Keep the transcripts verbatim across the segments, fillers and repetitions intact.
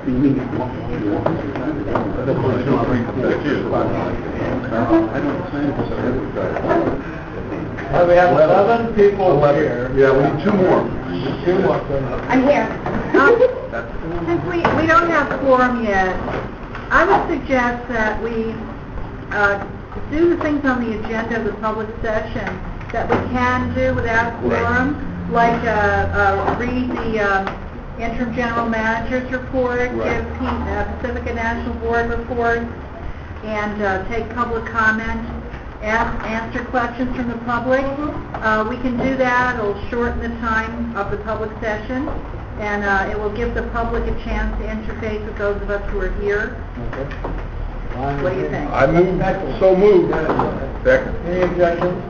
Uh, we have eleven people eleven. here. Yeah, we need two more. Two more. I'm here. Um, Since we, we don't have quorum yet, I would suggest that we uh, do the things on the agenda of the public session that we can do without quorum, like uh, uh, read the um, interim general manager's report, Right. give P- uh, Pacifica National Board reports, and uh, take public comment, ask, answer questions from the public. Uh, we can do that. It'll shorten the time of the public session, and uh, it will give the public a chance to interface with those of us who are here. What do you think? I move, so moved. Second. Any objections?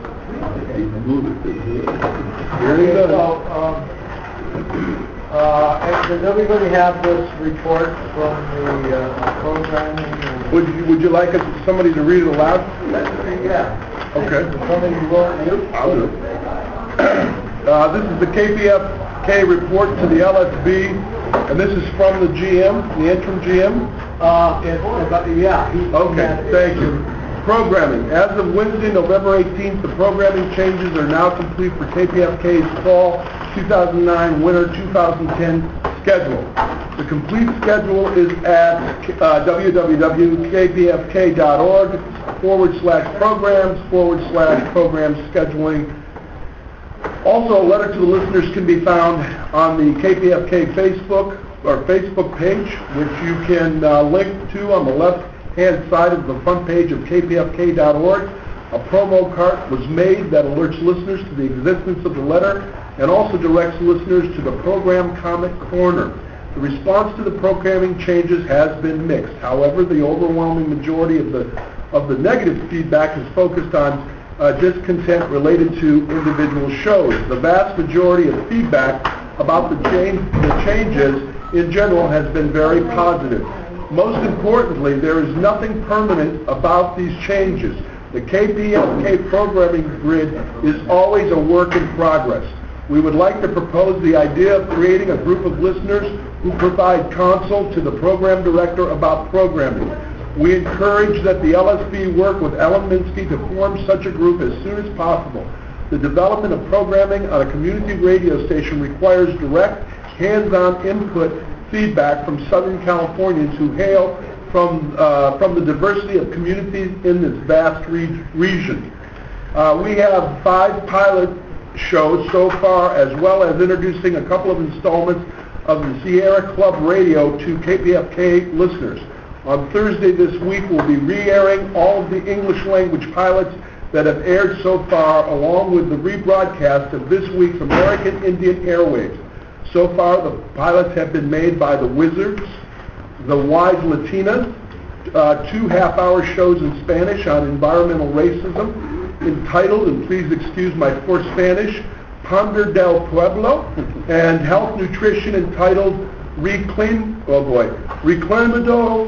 Very good. So, um, uh, and does everybody have this report from the uh, programming? and- Would you, would you like us, somebody to read it aloud? Yeah. Okay. Somebody you want to do? I'll do it. Uh, this is the K P F K report to the L S B, and this is from the G M, the interim G M. Uh, it's about, yeah. he- Okay, thank you. Programming. As of Wednesday, November eighteenth, the programming changes are now complete for K P F K's fall two thousand nine, winter two thousand ten schedule. The complete schedule is at uh, www.kpfk.org forward slash programs forward slash program scheduling. Also, a letter to the listeners can be found on the K P F K Facebook or Facebook page, which you can uh, link to on the left-hand side of the front page of k p f k dot org. A promo card was made that alerts listeners to the existence of the letter and also directs listeners to the program comment corner. The response to the programming changes has been mixed. However, the overwhelming majority of the of the negative feedback is focused on uh, discontent related to individual shows. The vast majority of feedback about the change the changes in general has been very positive. Most importantly, there is nothing permanent about these changes. The K P F K programming grid is always a work in progress. We would like to propose the idea of creating a group of listeners who provide counsel to the program director about programming. We encourage that the L S B work with Ellen Minsky to form such a group as soon as possible. The development of programming on a community radio station requires direct, hands-on input feedback from Southern Californians who hail from, uh, from the diversity of communities in this vast re region. Uh, we have five pilot shows so far, as well as introducing a couple of installments of the Sierra Club Radio to K P F K listeners. On Thursday this week, we'll be re-airing all of the English language pilots that have aired so far, along with the rebroadcast of this week's American Indian Airwaves. So far, the pilots have been made by The Wizards, The Wise Latina, uh, two half-hour shows in Spanish on environmental racism, entitled, and please excuse my poor Spanish, Ponder del Pueblo, and health nutrition entitled Reclaim, oh boy, Reclamado,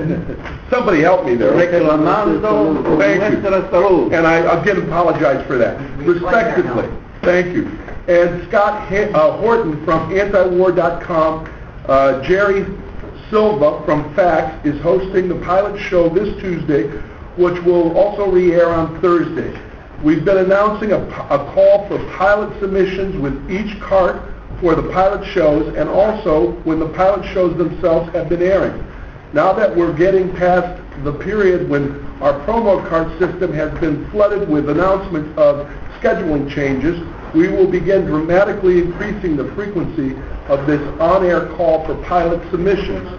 somebody help me there. Reclamando Thank you. nuestra salud. And I again apologize for that, respectively. Thank you. And Scott ha uh, Horton from anti war dot com, uh, Jerry Silva from Facts is hosting the pilot show this Tuesday, which will also re-air on Thursday. We've been announcing a, a call for pilot submissions with each cart for the pilot shows and also when the pilot shows themselves have been airing. Now that we're getting past the period when our promo cart system has been flooded with announcements of scheduling changes, we will begin dramatically increasing the frequency of this on-air call for pilot submissions.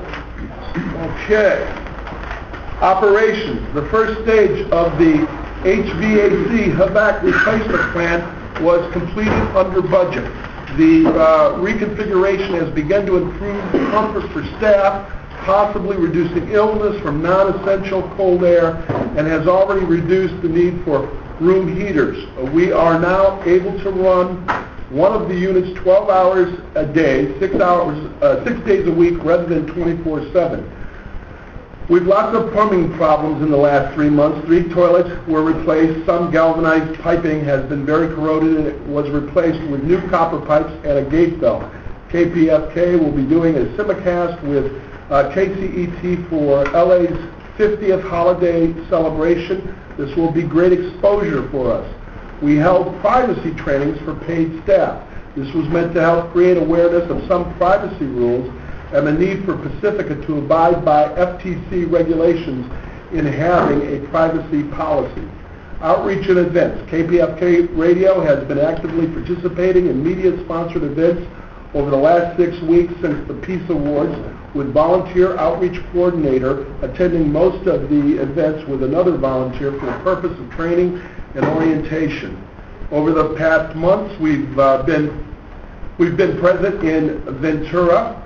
Okay. Operations. The first stage of the H V A C H V A C replacement plan was completed under budget. The uh, reconfiguration has begun to improve comfort for staff, possibly reducing illness from non-essential cold air, and has already reduced the need for room heaters. We are now able to run one of the units twelve hours a day, six hours, uh, six days a week, rather than twenty-four seven. We've lots of plumbing problems in the last three months. Three toilets were replaced. Some galvanized piping has been very corroded and it was replaced with new copper pipes and a gate belt. K P F K will be doing a simulcast with uh, K C E T for L A's fiftieth holiday celebration. This will be great exposure for us. We held privacy trainings for paid staff. This was meant to help create awareness of some privacy rules and the need for Pacifica to abide by F T C regulations in having a privacy policy. Outreach and events. K P F K Radio has been actively participating in media-sponsored events over the last six weeks since the Peace Awards, with volunteer outreach coordinator attending most of the events with another volunteer for the purpose of training and orientation. Over the past months, we've uh, been we've been present in Ventura,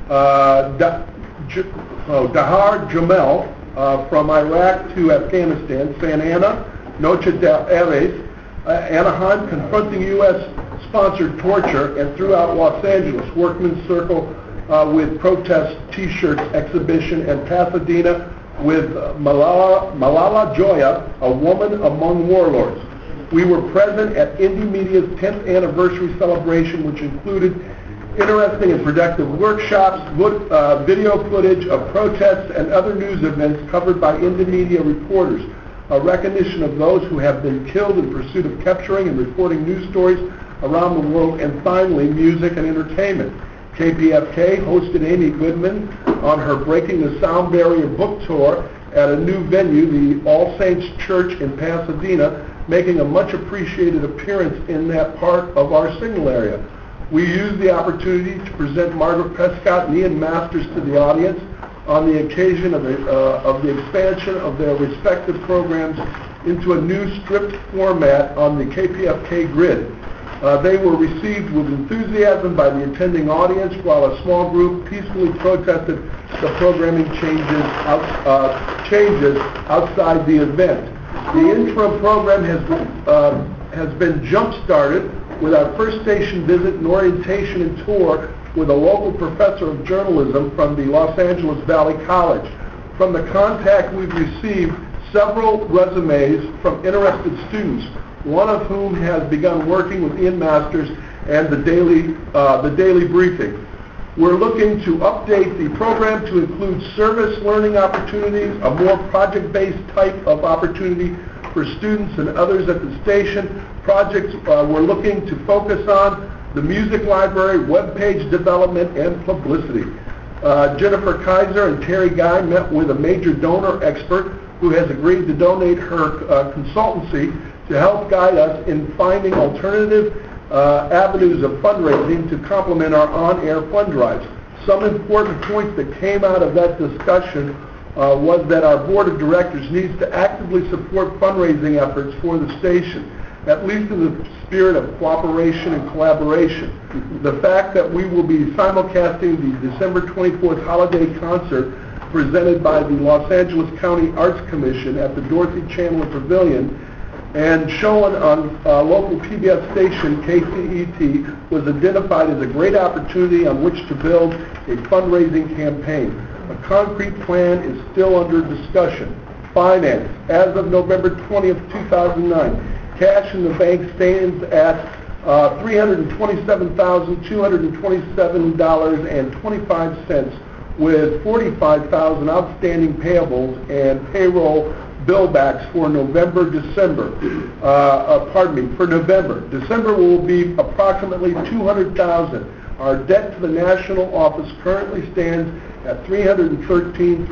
uh, da, J, oh, Dahar Jamel, uh, from Iraq to Afghanistan, Santa Ana, Noche de Aves, uh, Anaheim, confronting U S-sponsored torture, and throughout Los Angeles, Workman's Circle uh, with protest T-shirts exhibition, and Pasadena with uh, Malala, Malala Joya, a woman among warlords. We were present at Indie Media's tenth anniversary celebration, which included interesting and productive workshops, uh, video footage of protests, and other news events covered by Indie Media reporters. A recognition of those who have been killed in pursuit of capturing and reporting news stories around the world, and finally, music and entertainment. K P F K hosted Amy Goodman on her Breaking the Sound Barrier book tour at a new venue, the All Saints Church in Pasadena, making a much appreciated appearance in that part of our signal area. We used the opportunity to present Margaret Prescott and Ian Masters to the audience on the occasion of, a, uh, of the expansion of their respective programs into a new stripped format on the K P F K grid. Uh, they were received with enthusiasm by the attending audience, while a small group peacefully protested the programming changes, out, uh, changes outside the event. The interim program has, uh, has been jump-started with our first station visit and orientation and tour with a local professor of journalism from the Los Angeles Valley College. From the contact, we've received several resumes from interested students, one of whom has begun working with Ian Masters and the daily, uh, the daily briefing. We're looking to update the program to include service learning opportunities, a more project-based type of opportunity for students and others at the station. Projects uh, we're looking to focus on the music library, web page development, and publicity. Uh, Jennifer Kaiser and Terry Guy met with a major donor expert who has agreed to donate her uh, consultancy to help guide us in finding alternative uh, avenues of fundraising to complement our on-air fund drives. Some important points that came out of that discussion uh, was that our board of directors needs to actively support fundraising efforts for the station, at least in the spirit of cooperation and collaboration. The fact that we will be simulcasting the December twenty-fourth holiday concert presented by the Los Angeles County Arts Commission at the Dorothy Chandler Pavilion and shown on uh, local P B S station K C E T was identified as a great opportunity on which to build a fundraising campaign. A concrete plan is still under discussion. Finance. As of November twentieth, two thousand nine, cash in the bank stands at uh, three hundred twenty-seven thousand two hundred twenty-seven dollars and twenty-five cents, with forty-five thousand dollars outstanding payables and payroll billbacks for November, December. Uh, uh, pardon me, for November. December will be approximately two hundred thousand dollars. Our debt to the national office currently stands at three hundred thirteen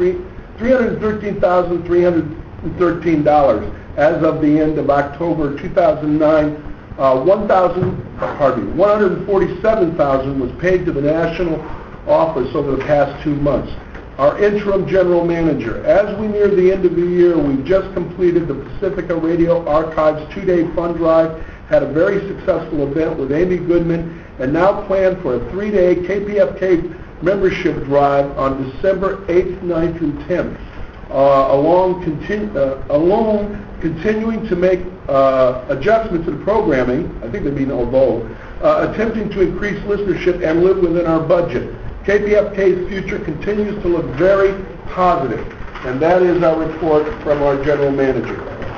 thousand three hundred thirteen dollars. As of the end of October two thousand nine, uh, one thousand, pardon me, one hundred forty-seven thousand was paid to the national office over the past two months. Our interim general manager. As we near the end of the year, we've just completed the Pacifica Radio Archives two-day fund drive, had a very successful event with Amy Goodman, and now plan for a three-day K P F K membership drive on December eighth, ninth, and tenth. Uh, along, continu- uh, along continuing to make uh, adjustments to the programming, I think they mean although, uh, attempting to increase listenership and live within our budget. K P F K's future continues to look very positive, and that is our report from our general manager.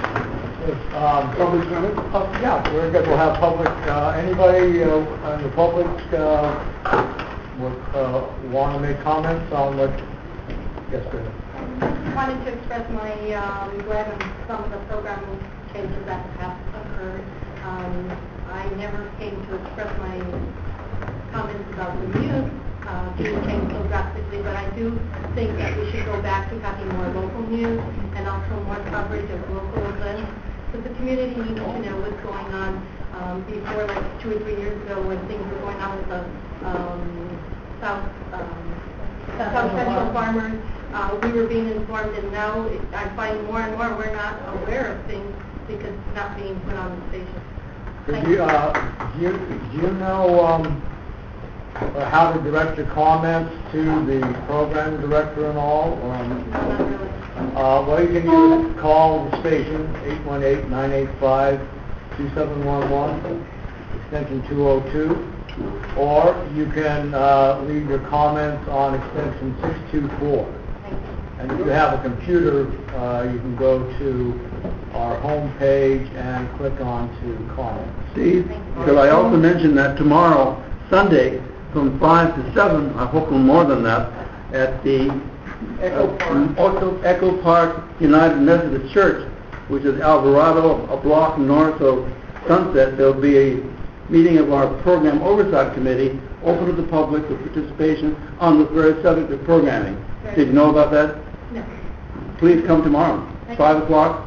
Um, Public comment? uh, yeah, we're going to have public, uh, anybody uh, on the public uh, would uh, want to make comments on what... Yes, go ahead. I wanted to express my uh, regret on some of the program changes that have occurred. Um, I never came to express my comments about the news uh, being changed so drastically, but I do think that we should go back to having more local news and also more coverage of local events. Because the community needs to know what's going on. Um, before, like two or three years ago, when things were going on with the um, South um, South Central farmers, uh, we were being informed, and now it, I find more and more we're not aware of things because it's not being put on the station. Do you, uh, do you, do you know um, uh, how to direct your comments to the program director and all? Um, No, not really. uh, well, you can either call the station, eight one eight, nine eight five, two seven one one, extension two oh two, or you can uh, leave your comments on extension six two four. Thank you. And if you have a computer, uh, you can go to our home page and click on to comments. See, because I also mentioned that tomorrow, Sunday, from five to seven, I hope no more than that, at the Echo Park. Echo, Echo Park United Methodist Church, which is Alvarado, a block north of Sunset. There'll be a meeting of our Program Oversight Committee, open to the public for participation on the very subject of programming. Did you know about that? No. Please come tomorrow, five o'clock.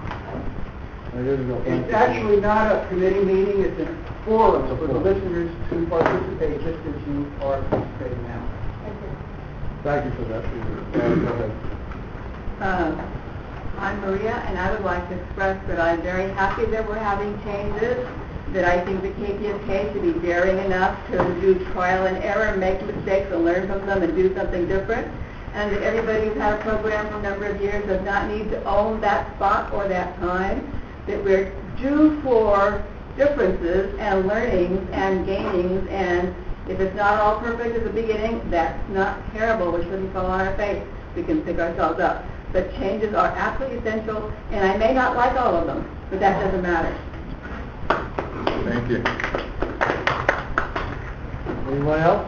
It's actually not a committee meeting, it's a forum for the listeners to participate just as you are participating now. Thank you for that, Peter. Uh, go ahead. Uh, I'm Maria, and I would like to express that I'm very happy that we're having changes, that I think the K P F K should be daring enough to do trial and error, make mistakes and learn from them and do something different, and that everybody who's had a program for a number of years does not need to own that spot or that time, that we're due for differences and learnings and gainings, and if it's not all perfect at the beginning, that's not terrible. We shouldn't fall on our face. We can pick ourselves up. But changes are absolutely essential, and I may not like all of them, but that doesn't matter. Thank you. Anyone else?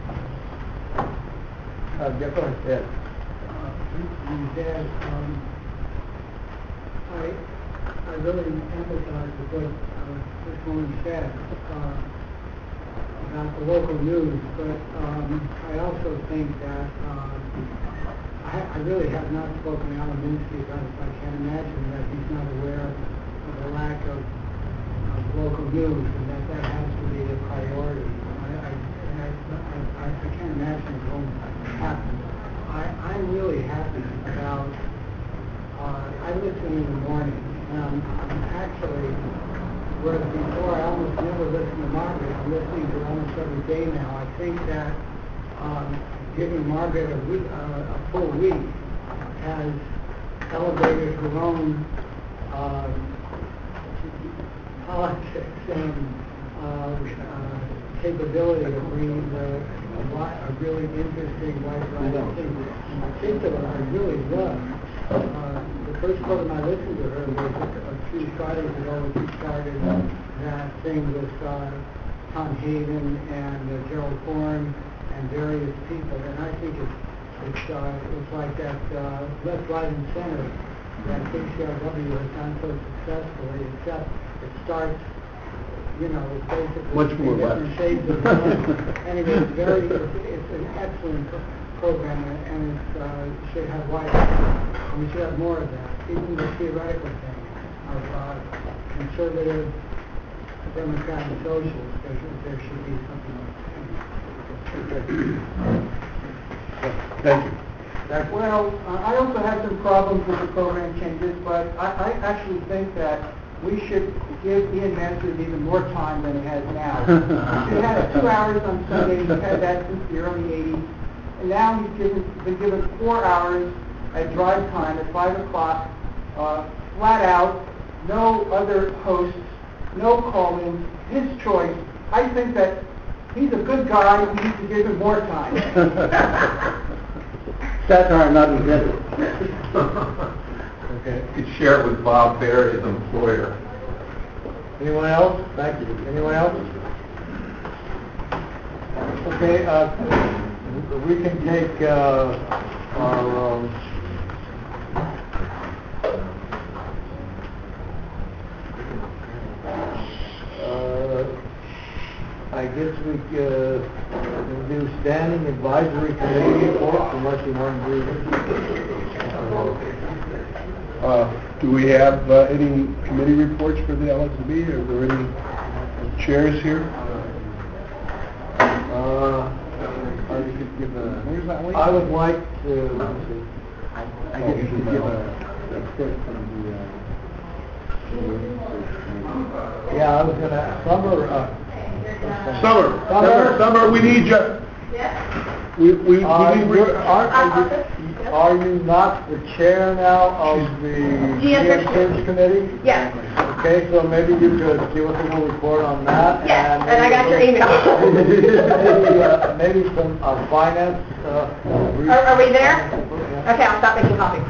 Uh, yeah, go ahead, Ed. Dad, um, I, I really empathize with what uh, this woman said uh, about the local news, but um, I also think that uh, I, I really have not spoken to Alan Minsky about it, so I can't imagine that he's not aware of the lack of, of local news and that that has to be a priority. I, I, I, I, I can't imagine it won't happen. I, I'm really happy about, uh, I listen in the morning, and I'm, I'm actually, whereas before I almost never listened to Margaret, I'm listening to her almost every day now. I think that um, giving Margaret a, week, uh, a full week has elevated her own uh, politics and uh, uh, capability of bringing the, a, lot, a really interesting wide variety of things. In particular, I really love uh, the first program I listened to her was a, a few Fridays ago when she started that thing with uh, Tom Hayden and uh, Gerald Horn and various people, and I think it's it's uh, it's like that uh, left, right, and center that K C R W has done so successfully. Except it starts, you know, it's basically Much more different left. shades of blue. Anyway, it's very it's, it's an excellent pro- program, and it uh, should have wide. And we should have more of that. Even the theoretical thing of uh, conservative, democratic, socialists, there should, there should be something like that. Thank you. Well, uh, I also had some problems with the program changes, but I, I actually think that we should give Ian Masters even more time than he has now. He had two hours on Sunday, he's had that since the early eighties, and now he's given, been given four hours at drive time at five o'clock, uh, flat out, no other hosts, no call-ins, his choice. I think that he's a good guy, we need to give him more time. Satire not invented. Okay. You could share it with Bob Baer, his employer. Anyone else? Thank you. Anyone else? Okay, uh, we can take, uh, our, um, uh, I guess we, uh, can do standing advisory committee reports unless you want to do Uh, do we have uh, any committee reports for the L S B? Are there any chairs here? Uh, Or you could give a... Where's that one? I would like to, let's see. I guess you could give a report from the... Uh, Yeah, I was gonna, Summer, uh, Summer, Summer. Summer, Summer, we need you. We, we, we are need... you, aren't, are you, are you not the chair now of the G M Search Committee? Yes. Okay, so maybe you could give us a little report on that. Yes, and I got your email. Maybe, uh, maybe some, uh, finance, uh. Are, are we there? Okay, I'll stop making coffee.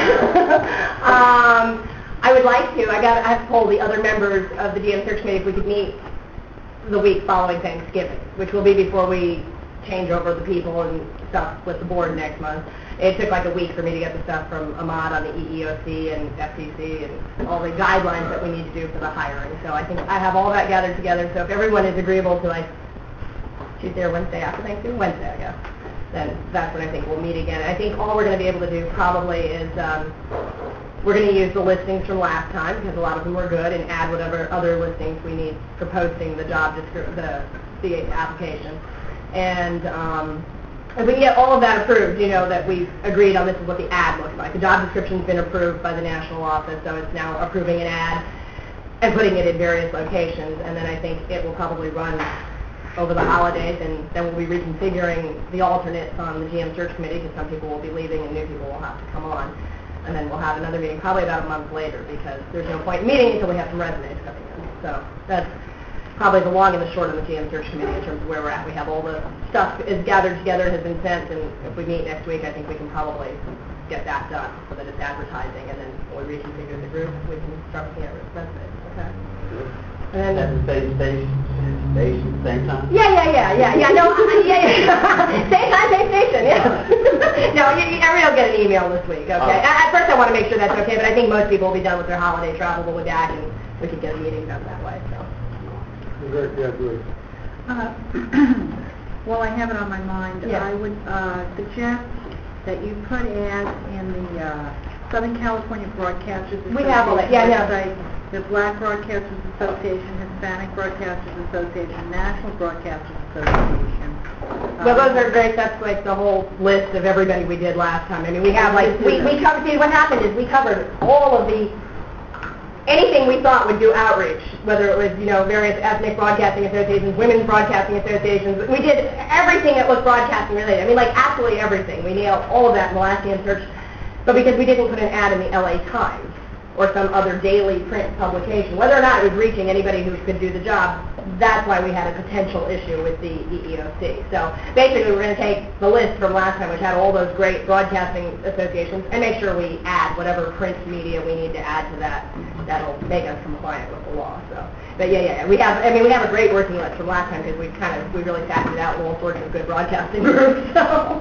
um, I would like to, I got, I have to poll the other members of the D M Search Committee if we could meet the week following Thanksgiving, which will be before we change over the people and stuff with the board next month. It took like a week for me to get the stuff from Ahmad on the E E O C and F T C and all the guidelines that we need to do for the hiring. So I think I have all that gathered together. So if everyone is agreeable to like Tuesday or Wednesday after Thanksgiving, Wednesday I guess, then that's when I think we'll meet again. I think all we're going to be able to do probably is um, we're going to use the listings from last time because a lot of them were good and add whatever other listings we need for posting the job description, the, the application. And um, if we can get all of that approved, you know, that we've agreed on this is what the ad looks like. The job description's been approved by the national office, so it's now approving an ad and putting it in various locations. And then I think it will probably run over the holidays, and then we'll be reconfiguring the alternates on the G M Search Committee because some people will be leaving and new people will have to come on. And then we'll have another meeting probably about a month later because there's no point in meeting until we have some resumes coming in. So that's probably the long and the short of the G M Search Committee in terms of where we're at. We have all the stuff is gathered together, has been sent, and if we meet next week, I think we can probably get that done so that it's advertising, and then when we reconfigure the group, we can start looking at resumes. Okay. And then At the same station, station, same time? yeah, yeah, yeah, yeah, yeah, no, I- yeah, yeah. Same time, same station, yeah. No, you, you, everybody will get an email this week, okay? Oh. At, at first I want to make sure that's okay, but I think most people will be done with their holiday travel, we'll be back, and we could get a meeting done that way, so. Great, yeah, great. Uh, Well, I have it on my mind. Yeah. I would uh, suggest that you put ads in the uh, Southern California Broadcasters Association. We have all that, yeah, yeah. website, the Black Broadcasters Association, Hispanic Broadcasters Association, National Broadcasters Association. Well, Um, those are great, that's like the whole list of everybody we did last time. I mean, we have like, we, we covered, see, what happened is we covered all of the, anything we thought would do outreach, whether it was, you know, various ethnic broadcasting associations, women's broadcasting associations. We did everything that was broadcasting related. I mean, like, absolutely everything. We nailed all of that in the last G M Search. But because we didn't put an ad in the L A Times or some other daily print publication, whether or not it was reaching anybody who could do the job, that's why we had a potential issue with the E E O C. So basically we're going to take the list from last time, which had all those great broadcasting associations, and make sure we add whatever print media we need to add to that that'll make us compliant with the law. So, but yeah, yeah, we have, I mean, we have a great working list from last time because we kind of, we really factored out all sorts of good broadcasting groups. So,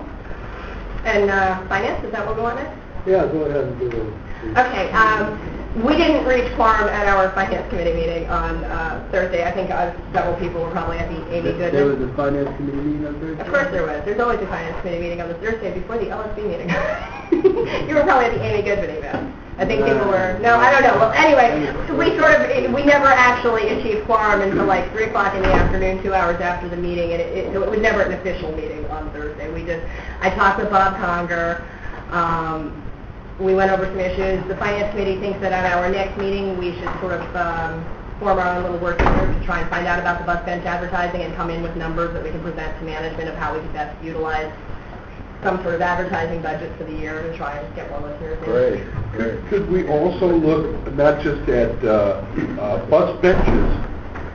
and uh, finance, is that what we're going next? Yeah, go ahead and do it. Okay, um, we didn't reach quorum at our finance committee meeting on uh, Thursday. I think uh, several people were probably at the Amy Goodman. There was a finance committee meeting on Thursday? Of course there was. There's always a finance committee meeting on the Thursday before the L S B meeting. You were probably at the Amy Goodman event. I think people were, no, I don't know. Well, anyway, so we sort of, we never actually achieved quorum until like three o'clock in the afternoon, two hours after the meeting, and it, it, so it was never an official meeting on Thursday. We just, I talked with Bob Conger. Um, we went over some issues. The finance committee thinks that at our next meeting, we should sort of um, form our own little working group to try and find out about the bus bench advertising and come in with numbers that we can present to management of how we can best utilize some sort of advertising budget for the year to try and get more listeners in. Great, great. Could we also look not just at uh, uh, bus benches?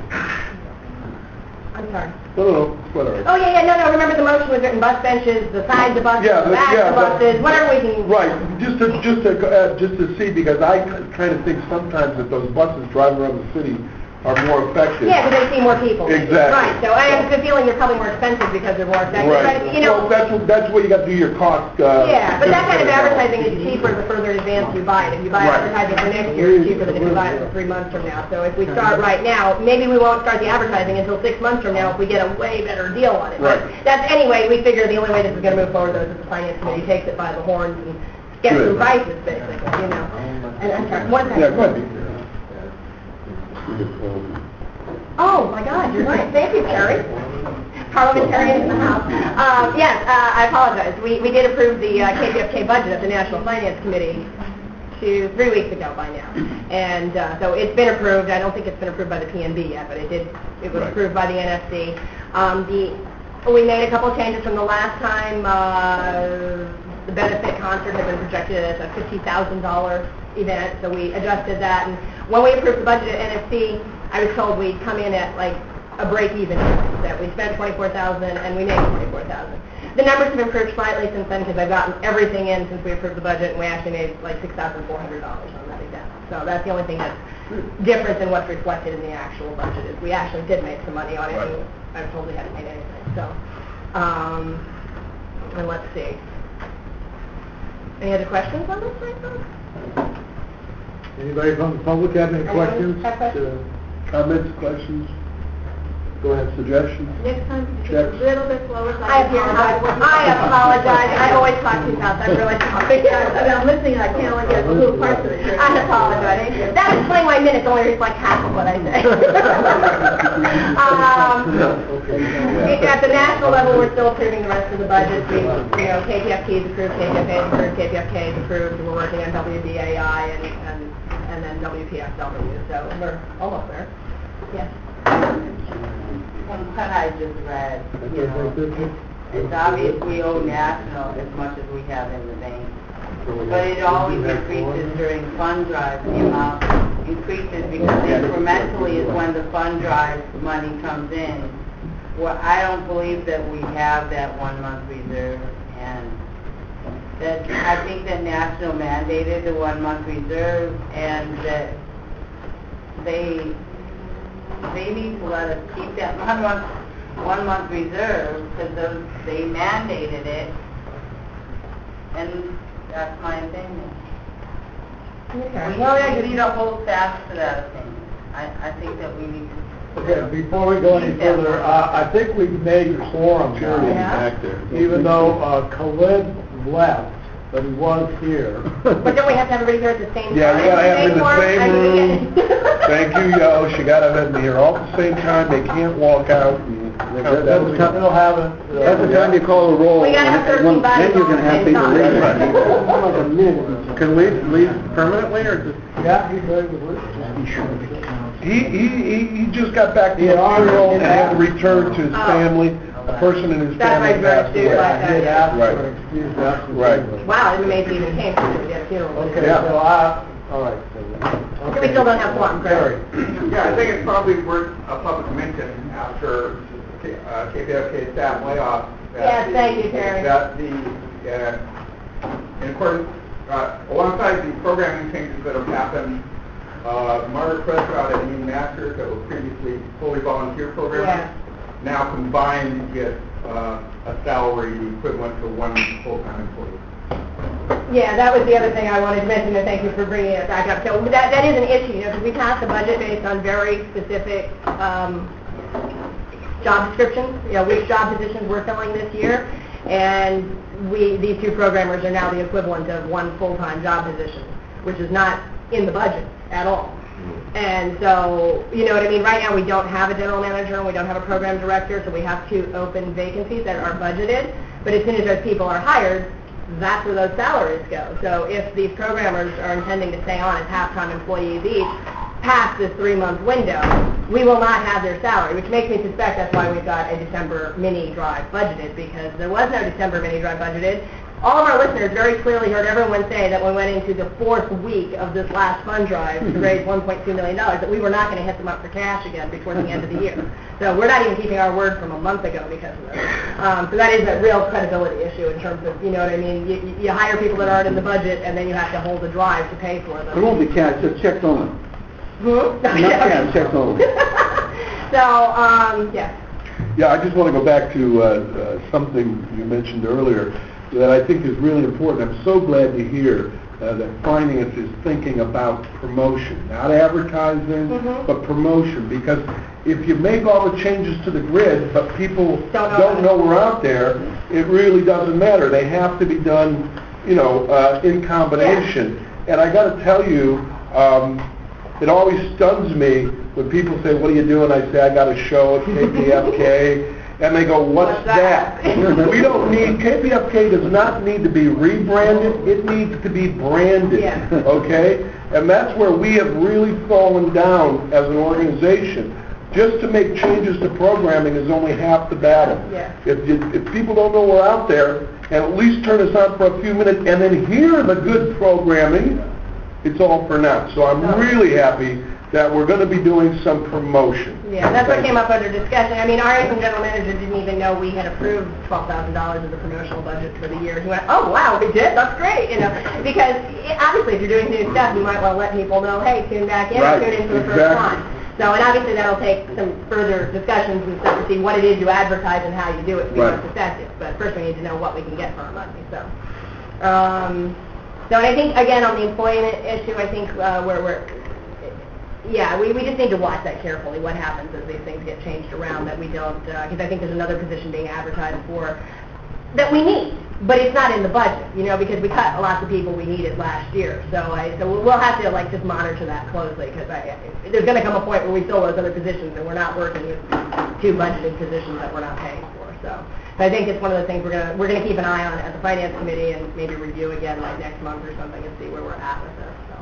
I'm sorry. No, no, no, whatever. Oh, yeah, yeah, no, no, remember the motion was written bus benches, the sides of buses, Yeah, the but- backs yeah, of but- buses, whatever we can... Right, just to, just to, uh, just to see, because I kind of think sometimes that those buses driving around the city are more effective. Yeah, because they see more people. Exactly. Right, so I have a good feeling they're probably more expensive because they're more effective. Right. But, you know, Well, that's, what- that's what you got to do your cost, uh... yeah, but that kind of business advertising is analysis. cheaper the further in advance you buy it. If you buy Right. advertising for next year, it's cheaper than if you buy it for three months from now. So if we start right now, maybe we won't start the advertising until six months from now if we get a way better deal on it. Right. But that's, anyway, we figure the only way this is going to move forward though is if the finance committee takes it by the horns and gets Good. some prices, basically, you know. And I'm sorry, one second. Yeah, go ahead. Oh, my God, you're right. Thank you, Terry. Parliamentarian in the House. Um, yes, uh, I apologize. We, we did approve the uh, K P F K budget at the National Finance Committee two, three weeks ago by now. And uh, so it's been approved. I don't think it's been approved by the P N B yet, but it did. It was Right. approved by the N S C. Um, the, we made a couple changes from the last time. Uh, the benefit concert had been projected as a fifty thousand dollars event, so we adjusted that. And when we approved the budget at N S C, I was told we'd come in at like a break-even, that we spent twenty-four thousand dollars and we made twenty-four thousand dollars. The numbers have improved slightly since then because I've gotten everything in since we approved the budget, and we actually made like six thousand four hundred dollars on that event. So that's the only thing that's different than what's reflected in the actual budget, is we actually did make some money on it, Right. and I was told we hadn't made anything. So, um, and let's see. Any other questions on this right now? Anybody from the public have any Anyone questions? have questions? Uh, Comments, questions? Go ahead. Suggestions? Next time, just Checks. a little bit slower. so I can hear apologize. what you- I apologize. I always talk too fast. I'm really sorry. I mean, I'm listening, I can't only get the little parts of it. I apologize. That was twenty my minutes only reflect half of what I say. um, at the national level, we're still approving the rest of the budget. We, you know, K P F K is approved, K P F A is approved, K P F K is approved. We're working on W B A I and, and, and then W P F W. So we're almost there. Yes. From what I just read, you know, it's, it's obvious we owe national as much as we have in the bank. But it always increases during fund drive, the amount increases because incrementally is when the fund drive money comes in. Well, I don't believe that we have that one month reserve, and that, I think that national mandated the one month reserve, and that they they need to let us keep that one month, one month reserve, because they mandated it, and that's my opinion. Okay. We, Well, I we need to hold fast to that opinion. I, I think that we need to... Okay, before we go any further, uh, I think we've made quorum Security now, back there. even though uh, Khalid left, but he was here. But don't we have to have everybody here at the same time? Yeah, you gotta have them in the forum? same I mean, room. yeah. Thank you, Yosh, you gotta have them here all at the same time, they can't walk out and count down. We still haven't. uh, That's the time you call a roll. We gotta have and thirteen when- bodies Then you're gonna all have at the people same leave. Can we leave permanently, or just? Yeah, he's ready to leave. He, he, he, he just got back to He the had funeral already- and had to return to his Oh. family. A person in his That's family right, George, passed dude, away. right. He had asked for Right. an excuse to ask him to Right. leave. Wow, it made me even came to the funeral. Okay, Yeah. so I, all right. so- So we still don't have quorum, Gary. correct? Yeah, I think it's probably worth a public mention after K- uh, K P F K staff layoff. that Yes, the- thank you, Terry. That the, uh, in accordance, uh, alongside the programming changes that have happened, uh, Margaret Prescott and Ian Masters, that were previously fully volunteer programmers, Yeah. now combined get uh, a salary equivalent to one full-time employee. Yeah, that was the other thing I wanted to mention, and thank you for bringing it back up. So that, that is an issue, you know, because we passed a budget based on very specific um, job descriptions, you know, which job positions we're filling this year, and we, these two programmers are now the equivalent of one full-time job position, which is not in the budget at all. And so, you know what I mean, right now we don't have a general manager and we don't have a program director, so we have two open vacancies that are budgeted, but as soon as those people are hired, that's where those salaries go. So if these programmers are intending to stay on as half-time employees each, past this three-month window, we will not have their salary, which makes me suspect that's why we've got a December mini drive budgeted, because there was no December mini drive budgeted. All of our listeners very clearly heard everyone say that when we went into the fourth week of this last fund drive to raise one point two million dollars, that we were not going to hit them up for cash again before the end of the year. So we're not even keeping our word from a month ago because of this. Um, so that is a real credibility issue in terms of, you know what I mean, you, you hire people that aren't in the budget and then you have to hold a drive to pay for them. It won't be cash, just checks only. Hmm? Yeah, technology. So, um, yes. Yeah, I just want to go back to uh, uh, something you mentioned earlier that I think is really important. I'm so glad to hear uh, that finance is thinking about promotion, not advertising, Mhm. but promotion. Because if you make all the changes to the grid, but people Don't know don't about know we're out there, it really doesn't matter. They have to be done, you know, uh, in combination. And I got to tell you, um, it always stuns me when people say, "What are you doing?" I say, "I got a show at K P F K." And they go, "What's What's that?" that?" We don't need, K P F K does not need to be rebranded, it needs to be branded, Yeah. okay? And that's where we have really fallen down as an organization. Just to make changes to programming is only half the battle. Yeah. If you, if people don't know we're out there, and at least turn us on for a few minutes, and then hear the good programming, it's all for naught. So I'm really happy that we're going to be doing some promotion. Yeah, that's what Thank came you. up under discussion. I mean, our interim general manager didn't even know we had approved twelve thousand dollars of the promotional budget for the year. He went, "Oh, wow, we did? That's great," you know, because eh, obviously if you're doing new stuff, you might want to let people know, hey, tune back in, Right, tune in for the first exactly. time. So, and obviously that'll take some further discussions and stuff to see what it is you advertise and how you do it to be Right. most effective. But first we need to know what we can get for our money, so. Um, so and I think, again, on the employment issue, I think uh, we're, we're yeah, we, we just need to watch that carefully, what happens as these things get changed around, that we don't, because I think there's another position being advertised for that we need, but it's not in the budget, you know, because we cut lots of people we needed last year. So I, so we'll we'll have to, like, just monitor that closely, because I, there's going to come a point where we fill those other positions and we're not working with two budgeted positions that we're not paying for, so. But I think it's one of the things we're going to, we're going to keep an eye on at the Finance Committee and maybe review again, like, next month or something and see where we're at with this, so.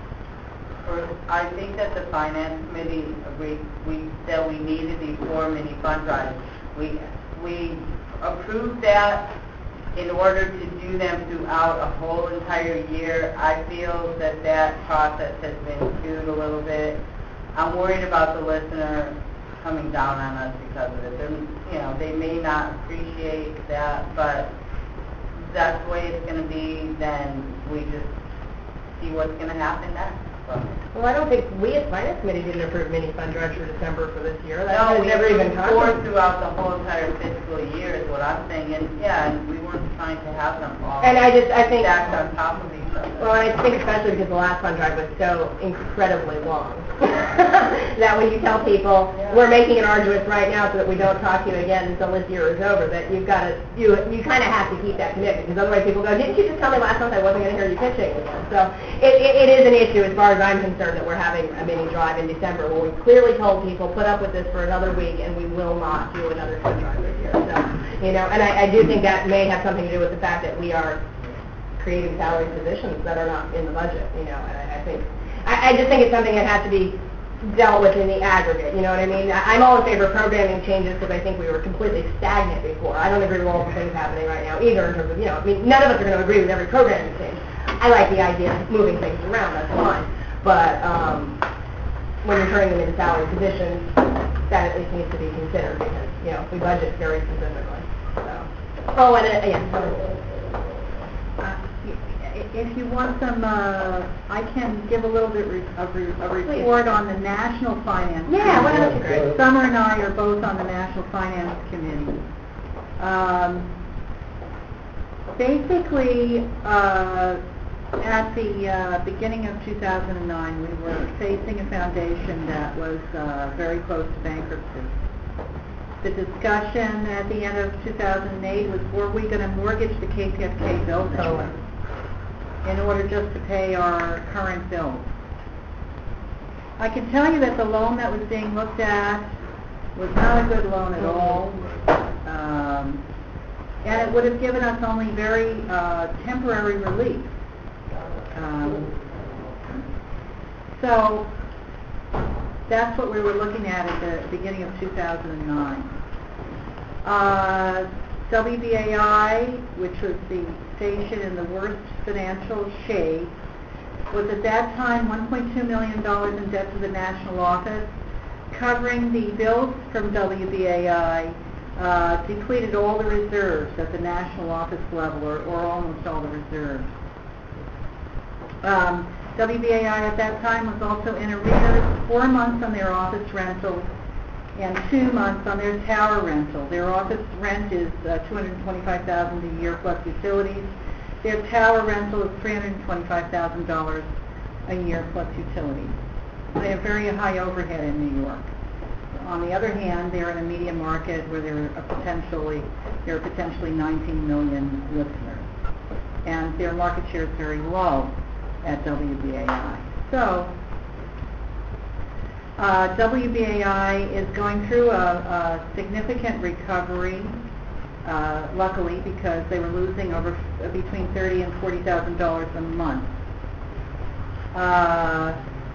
I think that the finance committee agreed, we, that we needed these four mini fund drives. We, we approved that in order to do them throughout a whole entire year. I feel that that process has been skewed a little bit. I'm worried about the listener coming down on us because of it. They're, you know, they may not appreciate that, but that's the way it's going to be. Then we just see what's going to happen next. Well, I don't think, we as Finance Committee didn't approve mini fund drives for December for this year. That No, was we never even approved four contemplated. throughout the whole entire fiscal year is what I'm saying, and yeah, and we weren't trying to have them all And I just, I think, stacked on top of each other. well, and I think especially because the last fund drive was so incredibly long, that when you tell people, we're making it arduous right now so that we don't talk to you again until this year is over, that you've got to, you, you kind of have to keep that commitment, because otherwise people go, didn't you just tell me last month I wasn't going to hear you pitching again? So it, it, it is an issue as far as I'm concerned that we're having a mini drive in December where we clearly told people, put up with this for another week and we will not do another fund drive this year. So, you know, and I, I do think that may have something to do with the fact that we are creating salary positions that are not in the budget, you know, and I, I think, I, I just think it's something that has to be dealt with in the aggregate, you know what I mean? I, I'm all in favor of programming changes because I think we were completely stagnant before. I don't agree with all the things happening right now either in terms of, you know, I mean, none of us are going to agree with every programming change. I like the idea of moving things around, that's fine. But um, when you're turning them into salary positions, that at least needs to be considered because, you know, we budget very specifically. So. Oh, and uh, yeah. Uh, If you want some, uh, I can give a little bit re- of re- a report on the National Finance. Yeah, why don't you, Committee. Greg? Summer and I are both on the National Finance Committee. Um, basically, uh, at the uh, beginning of two thousand nine, we were facing a foundation that was uh, very close to bankruptcy. The discussion at the end of two thousand eight was, were we going to mortgage the K P F K building in order just to pay our current bills? I can tell you that the loan that was being looked at was not a good loan at all. Um, and it would have given us only very uh, temporary relief. Um, so that's what we were looking at at the beginning of two thousand nine. Uh, W B A I, which was the station in the worst financial shape, was at that time one point two million dollars in debt to the national office. Covering the bills from W B A I uh, depleted all the reserves at the national office level, or, or almost all the reserves. Um, W B A I at that time was also in arrears, four months on their office rental and two months on their tower rental. Their office rent is uh, two hundred twenty-five thousand dollars a year plus utilities. Their tower rental is three hundred twenty-five thousand dollars a year plus utilities. They have very high overhead in New York. On the other hand, they're in a media market where there are potentially there are potentially nineteen million listeners, and their market share is very low at W B A I. So, uh, W B A I is going through a, a significant recovery, uh, luckily, because they were losing over f- between thirty and forty thousand dollars a month, uh,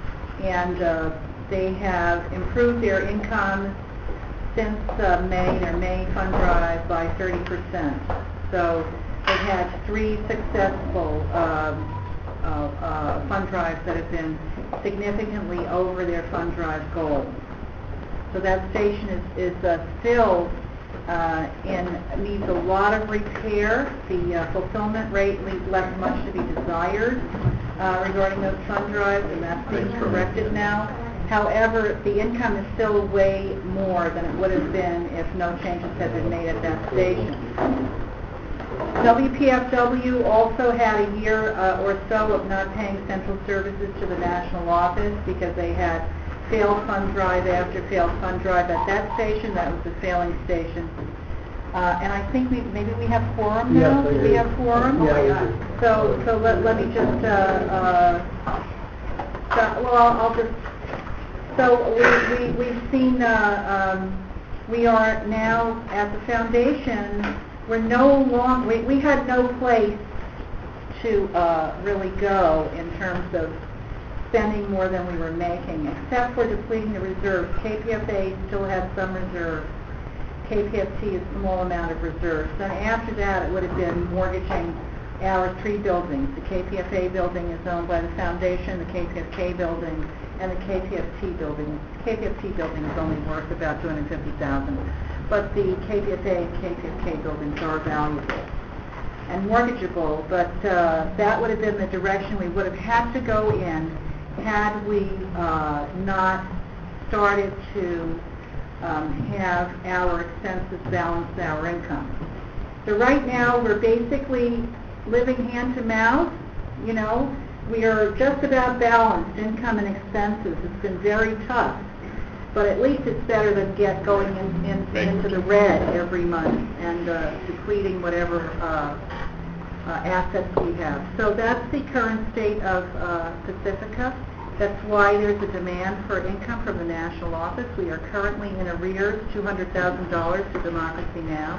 and uh, they have improved their income since uh, May, their May fund drive, by thirty percent. So they've had three successful um, uh, uh, fund drives that have been significantly over their fund drive goals. So that station is, is uh, still uh, in needs a lot of repair. The uh, fulfillment rate le- left much to be desired uh, regarding those fund drives, and that's being corrected now. However, the income is still way more than it would have been if no changes had been made at that station. W P F W also had a year uh, or so of not paying central services to the national office because they had failed fund drive after failed fund drive at that station. That was the failing station. Uh, and I think we maybe we have quorum now. Yes, we do we do. have quorum? Yeah, we do. So so let, let me just uh, uh, so, well I'll, I'll just so we, we we've seen uh, um, we are now at the foundation. We're no longer we, we had no place to uh, really go in terms of spending more than we were making, except for depleting the reserves. K P F A still has some reserves. K P F T a small amount of reserves. Then after that, it would have been mortgaging our three buildings. The K P F A building is owned by the foundation, the K P F K building, and the K P F T building. The K P F T building is only worth about two hundred fifty thousand dollars, but the K P F A and K P F K buildings are valuable and mortgageable. But uh, that would have been the direction we would have had to go in had we uh, not started to um, have our expenses balance our income. So right now we're basically living hand to mouth. You know, we are just about balanced, income and expenses. It's been very tough, but at least it's better than get going in, in, into the red every month and uh, depleting whatever uh, uh, assets we have. So that's the current state of uh, Pacifica. That's why there's a demand for income from the national office. We are currently in arrears, two hundred thousand dollars to Democracy Now!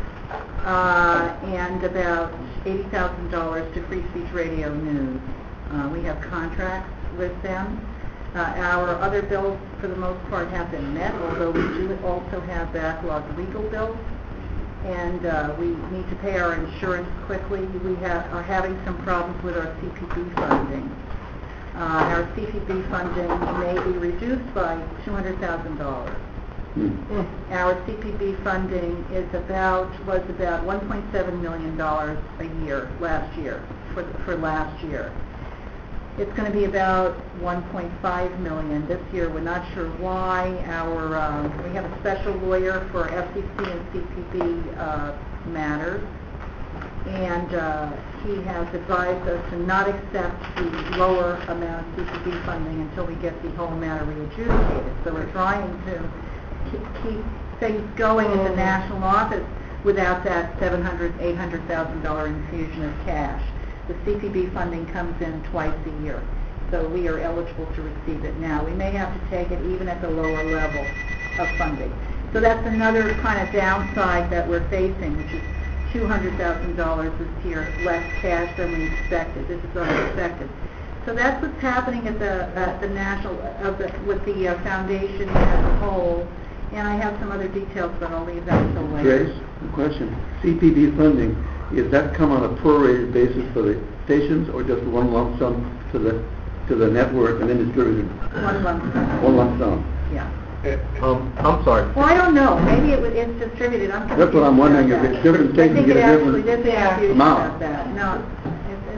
Uh, and about eighty thousand dollars to Free Speech Radio News. Uh, we have contracts with them. Uh, our other bills, for the most part, have been met, although we do also have backlogged legal bills. And uh, we need to pay our insurance quickly. We have, are having some problems with our C P B funding. Uh, our C P B funding may be reduced by two hundred thousand dollars. Mm. Our C P B funding is about was about one point seven million dollars a year last year for for last year. It's going to be about one point five million dollars this year. We're not sure why. Our um, we have a special lawyer for F C C and C P B uh, matters, and uh, he has advised us to not accept the lower amount of C P B funding until we get the whole matter re-adjudicated. So we're trying to keep things going at the national office without that seven hundred thousand dollars, eight hundred thousand dollars infusion of cash. The C P B funding comes in twice a year, so we are eligible to receive it now. We may have to take it even at the lower level of funding. So that's another kind of downside that we're facing, which is two hundred thousand dollars this year, less cash than we expected. This is unexpected. So that's what's happening at the at the national of the, with the uh, foundation as a whole. And I have some other details, but I'll leave that until later. Grace, a question. C P B funding, is that come on a prorated basis for the stations, or just one lump sum to the to the network and then distributed? One lump sum. One lump sum. Yeah. Um, I'm sorry. Well, I don't know. Maybe it, it's distributed. I'm That's what I'm wondering, if about it's different that. stations I think get it a actually different did say confusion amount. about that. No, it's,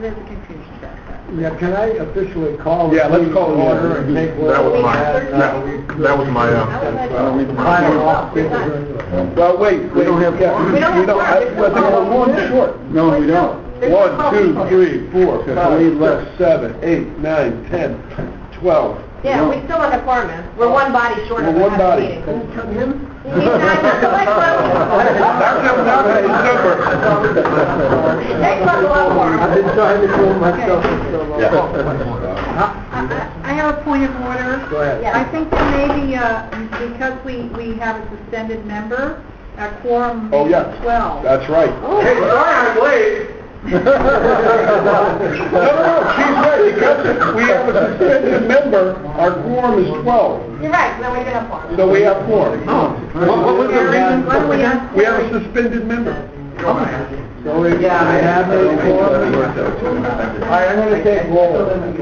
there's a confusion about that. Yeah, can I officially call the Yeah, let's meeting call to it, yeah. order and take roll? That was my- and, uh, that- we- that was my, uh, uh, Final officers are- Well, wait, We don't have yeah, quorum. we don't, I I think we're one short. No, we don't. One, two, three, four, Okay. five, six, seven, eight, nine, ten, twelve. Yeah, we still have a quorum, man. We're one body short of We're a one half body. meeting. He's not the select That's board. not, not in December. Next one, we'll have quorum. I've been trying to fool myself for so long. I, I- I have a point of order. Go ahead. I think that maybe, uh, because we, we have a suspended member, our quorum Oh, is yeah. twelve. That's right. Hey, sorry I'm late. No, no, no, she's right, because we have a suspended member, our quorum is twelve, You're right, then we do have quorum. so we have quorum. Oh, what what was the reason? Why don't we ask We have a Terry? suspended member. So we, we have no quorum. All right, I'm gonna take roll.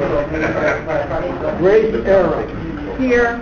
Grace Eric, Here,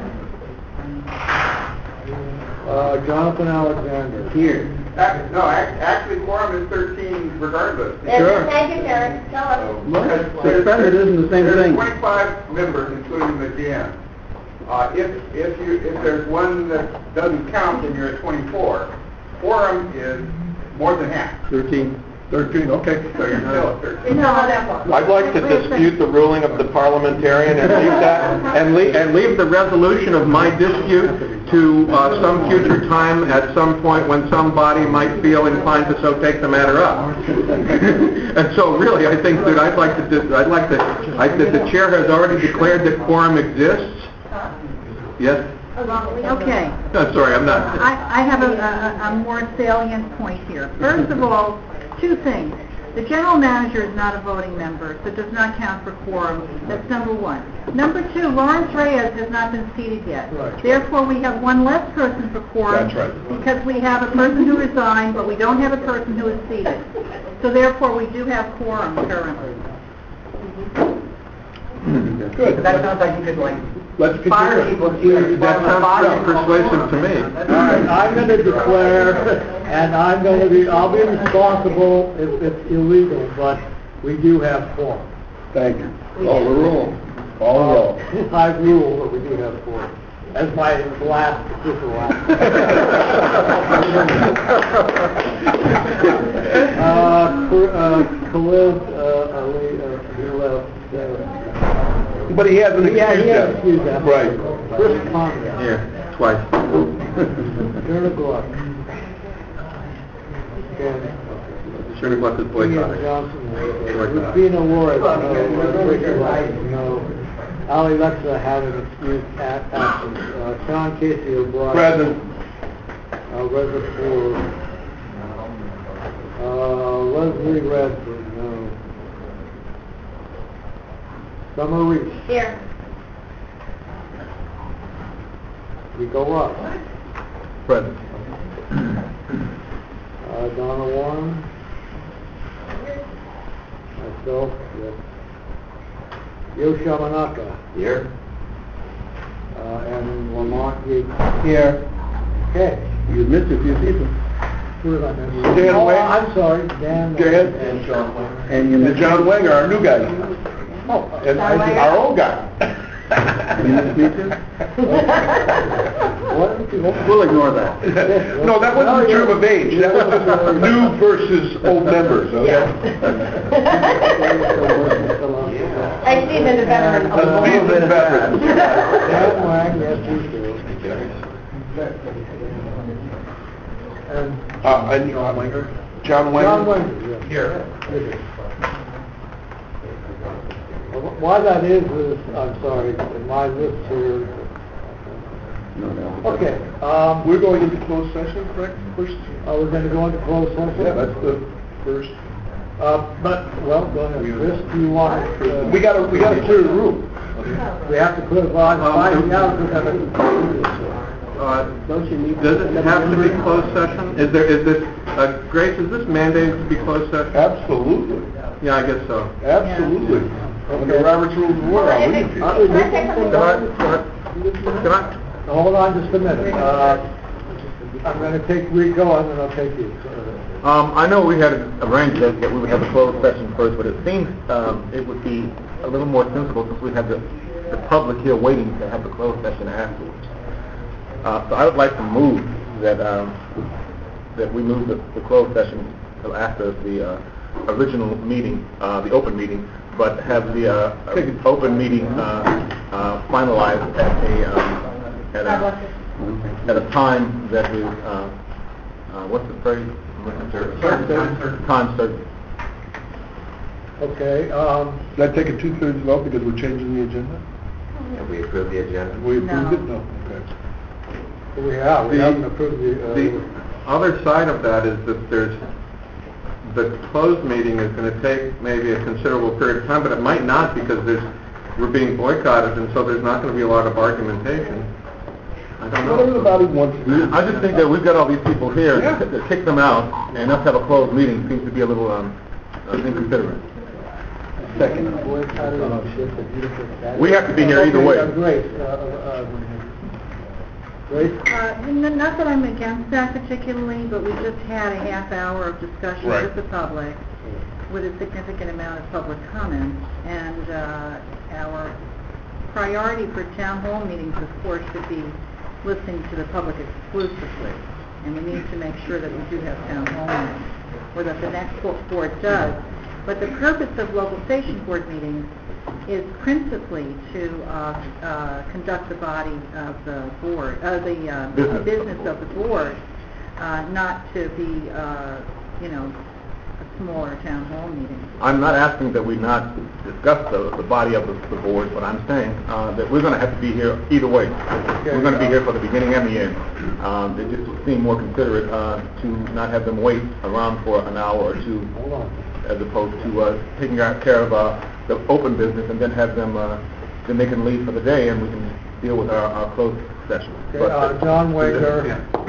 uh, Jonathan Alexander. Here. Ac- No, ac- actually, quorum is thirteen regardless. Sure. Thank you, Terry. Tell us. Because Suspended isn't the same There's thing. twenty-five members, including the G M. Uh, if, if you, if there's one that doesn't count, then you're at twenty-four. Quorum is more than half, Thirteen. Thirteen, okay. so you're still at thirteen. We still have that quorum. I'd like to dispute the ruling of the parliamentarian and leave that, and leave, and leave the resolution of my dispute to uh, some future time at some point when somebody might feel inclined to so take the matter up. And so really, I think that I'd like to, dis- I'd like to, I, that the chair has already declared that quorum exists. Yes? okay. No, sorry, I'm not. I, I have a, a, a more salient point here. First of all, two things. The general manager is not a voting member, so does not count for quorum. That's number one. Number two, Lawrence Reyes has not been seated yet. Right. Therefore, we have one less person for quorum. That's right. Because we have a person who resigned, but we don't have a person who is seated. So therefore, we do have quorum currently. Good. That sounds like you could like Let's fire continue. people here. That sounds pretty persuasive to me. All right, I'm gonna declare, and I'm gonna be, I'll be responsible if it's illegal, but we do have quorum. Thank you. Call the roll. Call the roll. I rule that we do have quorum. As my last official act. Uh, Cr- uh, Khalid, uh, Ali, uh, he left, uh, But he has an yeah, excuse he has then. excused that. Right. Chris Conrad. Here, twice. Turner Gluck. Ken. Shirley Gluck is Ian boycotting. Johnson. Boycott. Rufino Lawrence, no. Uh, Richard Wright, no. Ali Lexa had an excused a- absence. Uh, Sean Casey O'Brien. Present. Uh, Reza Ford. Uh, Leslie Radford, no. Summer Reese. Here. Rico Ross. Present. Uh, Donna Warren. Myself, yes. Yo Shamanaka. Here. Uh, and Lamont Yates. Here. Okay. You missed a few people. Who did I miss? Dan Oh, Wayne. I'm sorry, Dan. Dan. And John Wayne. And you And missed, John Wenger, our new guy. Oh, And our old guy. you missed me too? what? We'll ignore that. No, that wasn't the term of age. That was new versus old members, okay? I see the veteran of the A seasoned veteran. Dan Wang, yes, you do. And Uh, and John Wenger. John Wenger. John Wayne, yes. Here. Why that is, is, I'm sorry, my list here. No, no. Okay, um, We're going into closed session, correct, first? are we gonna go into closed session? Yeah, that's the first. Uh, but, well, go ahead, Chris, do you want, uh, We gotta, we gotta clear the room. we have to clear, well, I'm finding out because I've been. Uh, Does it have to be closed session? Is there, is this, uh, Grace, is this mandated to be closed session? Absolutely, Yeah, I guess so. absolutely. Under Robert's Rules of Order, I'll leave it to you. Uh, Can I, can I, can I, Hold on just a minute, uh, I'm gonna take Rico and then I'll take you. Uh, Um, I know we had arranged that, that we would have a closed session first, but it seems um, it would be a little more sensible since we have the, the public here waiting to have the closed session afterwards. Uh, so I would like to move that um, that we move the, the closed session till after the uh, original meeting, uh, the open meeting, but have the uh, open meeting uh, uh, finalized at a um, at a at a time that is uh, uh, what's the phrase? Certain time certain. Okay, um, Did I take a two-thirds vote because we're changing the agenda? Have we approved the agenda? We approved it? No. No, okay. we have, we The- haven't approved the, uh... The other side of that is that there's, the closed meeting is going to take maybe a considerable period of time, but it might not because there's, we're being boycotted, and so there's not going to be a lot of argumentation. I don't know. Whatever the body wants to do. I just think that we've got all these people here, Yeah. to kick them out, and us have a closed meeting seems to be a little um, uh, inconsiderate. Second. We have to be here either way. Okay, uh, Grace, uh, uh, Grace? Uh, n- Not that I'm against that particularly, but we just had a half hour of discussion Right. with the public, with a significant amount of public comment, and uh, our priority for town hall meetings, of course, should be listening to the public exclusively, and we need to make sure that we do have town hall meetings, or that the next bo- board does. But the purpose of local station board meetings is principally to uh, uh, conduct the body of the board, uh, the uh, Business. business of the board, uh, not to be, uh, you know, a smaller town hall meeting. I'm not asking that we not discuss the, the body of the, the board, but I'm saying uh, that we're going to have to be here either way. We're going to be here for the beginning and the end. Um, it just would seem more considerate uh, to not have them wait around for an hour or two, Hold on. as opposed to uh, taking care of uh, the open business and then have them, uh, then they can leave for the day and we can deal with our, our closed session. Okay, uh, John Wager.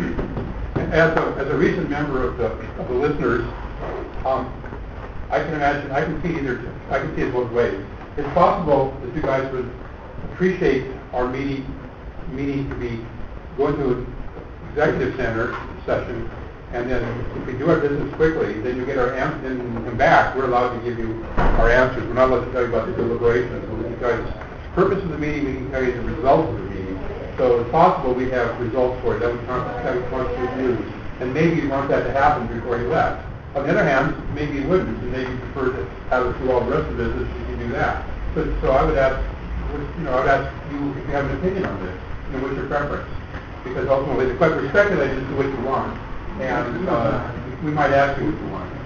As a, as a recent member of the, of the listeners, um, I can imagine, I can see either, I can see it both ways. It's possible that you guys would appreciate our meeting, meeting to be going to an executive center session, and then if we do our business quickly, then you get our answers, then when we come back, we're allowed to give you our answers. We're not allowed to tell you about the deliberations. When we tell you the purpose of the meeting, we can tell you the results of the meeting. So it's possible we have results for it that would constitute, that would constitute news. And maybe you want that to happen before you left. On the other hand, maybe you wouldn't, and maybe you prefer to have us do all the rest of the business, you can do that. So, so I would ask, you know, I would ask you if you have an opinion on this, you know, what's your preference? Because ultimately, the question we're speculating as to what you want, and uh, we might ask you what you want.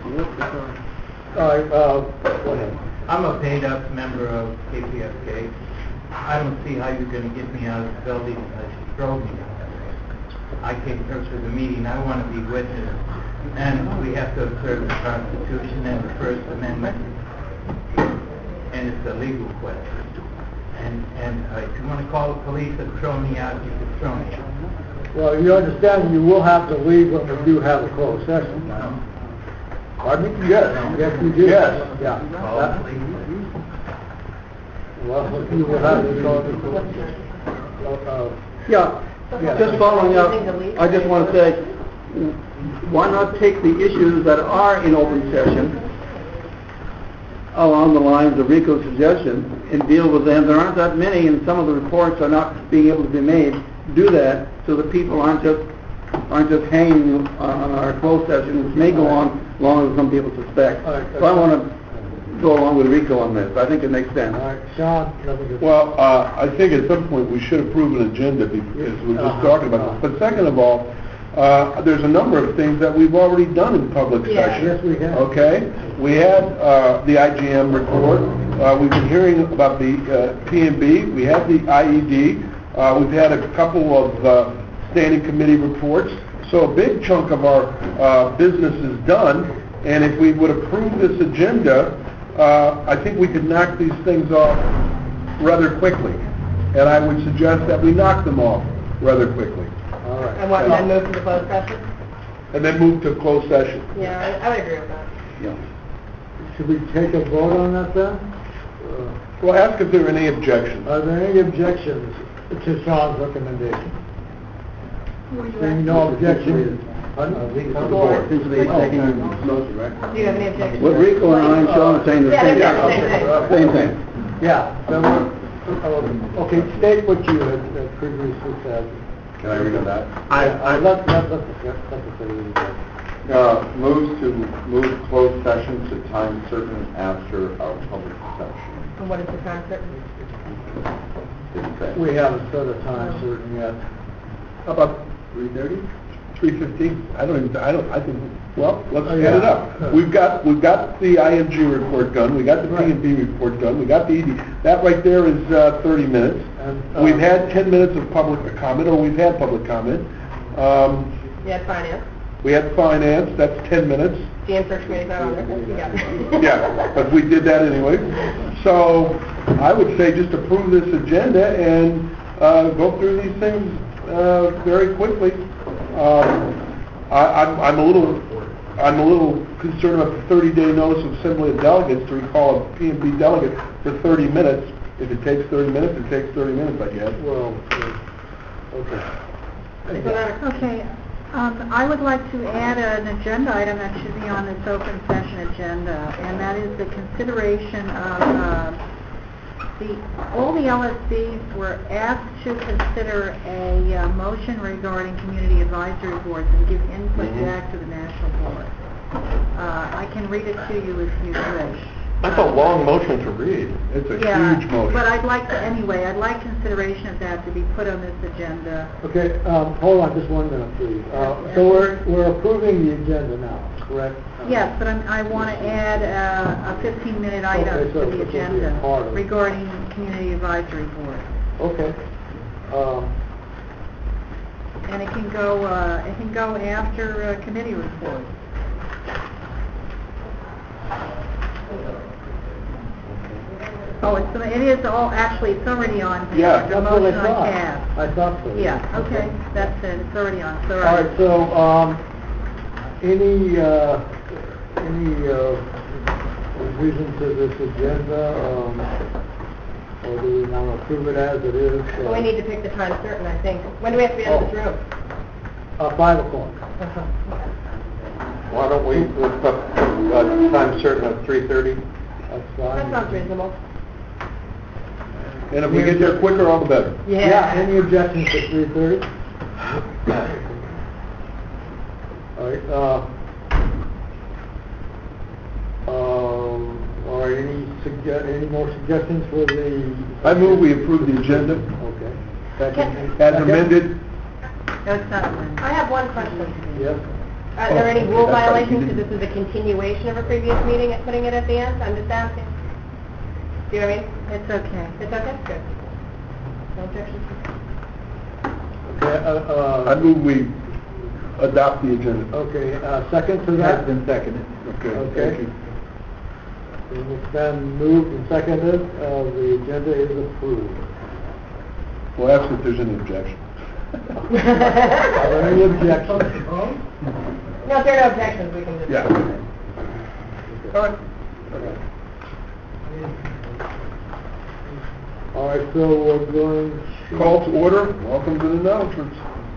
All right, uh, go ahead. I'm a paid-up member of K P F K. I don't see how you're going to get me out of the building unless you throw me out. I came here for the meeting. I want to be witness. And we have to observe the Constitution and the First Amendment. And it's a legal question. And, and uh, if you want to call the police and throw me out, you can throw me out. Well, you understand you will have to leave when we do have a closed session now. Pardon me? Yes. Yes, we do. Yes. Yeah. Call the That- police. Well, you will have to go to... Uh, uh, Yeah, Yeah. just following up, I just want to say, why not take the issues that are in open session along the lines of Rico's suggestion and deal with them? There aren't that many, and some of the reports are not being able to be made. Do that so that people aren't just aren't just hanging on our closed session, which may go on longer than some people suspect. All right. So I want to go along with Rico on this. I think it makes sense. All right, Sean, let me just... Well, uh, I think at some point we should approve an agenda because we're just Uh-huh. talking about this. But second of all, uh, there's a number of things that we've already done in public Yeah. session. Yes, we have. Okay? We had uh, the I G M report. Uh, We've been hearing about the uh, P and B. We had the I E D. Uh, We've had a couple of uh, standing committee reports. So a big chunk of our uh, business is done. And if we would approve this agenda, uh, I think we could knock these things off rather quickly. And I would suggest that we knock them off rather quickly. All right. And what, then move to the closed session? And then move to closed session. Yeah, I, I would agree with that. Yeah. Should we take a vote on that then? Uh, Well, ask if there are any objections. Are there any objections to Sean's recommendation? Seeing no objections, Pardon? It's the board. Seems to be taking motion, right? Do you have any objections? What Rico and I and Sean are saying the Yeah, same they're saying thing. Same thing. Yeah, so we're, um, okay, state what you had uh, previously said. Can I read that? I, I, let, let, let the, let the city read that. Uh, moves to move closed session to time certain after our public session. And what is the time certain? Didn't say. We haven't set a time certain yet. How about Three thirty? three fifteen? I don't even, I don't, I think, well, let's Oh, add yeah. it up. We've got, we've got the I N G report done, we got the P and B report done, we got the E D. That right there is, uh, thirty minutes. And, uh, We've had ten minutes of public comment, or we've had public comment. Um, You had finance. we had finance, that's ten minutes. G M search committee's not on there. You got it. Yeah, but we did that anyway. So I would say just approve this agenda and uh, go through these things uh, very quickly. Um, I, I'm, I'm a little, I'm a little concerned about the thirty-day notice of assembly of delegates to recall a P and B delegate for thirty minutes. If it takes thirty minutes, it takes thirty minutes, I guess. Well, uh, okay. Is that a- Okay, um, I would like to add an agenda item that should be on this open session agenda, and that is the consideration of, uh, the, all the L S Bs were asked to consider a uh, motion regarding community advisory boards and give input Mhm. back to the national board. Uh, I can read it to you if you wish. That's a long motion to read. It's a Yeah, huge motion. but I'd like to, anyway, I'd like consideration of that to be put on this agenda. Okay, um, hold on just one minute, please. Uh, so we're, we're approving the agenda now, correct? Yes, but I'm, I want to add uh, a fifteen-minute item Okay, so to the this will be a agenda part of it. regarding Community Advisory Board. Okay. Um, And it can go, uh, it can go after uh, committee report. Oh, it's, it is all, actually, it's already on here. Yeah, The that's what I motion on thought. tab. I thought so. Yeah, okay, that's it, it's already on, so. All right, so, um, any, uh, any, uh, revision to this agenda, um, or do we want to approve it as it is? uh, Well, we need to pick the time certain, I think. When do we have to be out of this room? Uh, five o'clock. Why don't we, let's put, uh, time certain of three thirty? That's fine. That sounds reasonable. And if we get there quicker, all the better. Yeah, any objections to three thirty? All right, uh, um, or any sugge, any more suggestions for the? I move we approve the agenda Okay. Second. as Second? amended. No, it's not amended. I have one question. Yes. Are there any Oh, rule okay, that's right, you violations, because didn't- this is a continuation of a previous meeting, and putting it at the end? I'm just asking. Do you know what I mean? It's okay. It's okay? Good. No objections? Okay, uh, uh. I move we adopt the agenda. Okay, uh, second to that? Has been seconded. Okay, Okay. thank you. And it's been moved and seconded, uh, the agenda is approved. We'll ask if there's any objection. Are there any objections? No, if there are no objections, we can just... Yeah. All right. All right, so we're going to... Call to order, welcome to the announcements.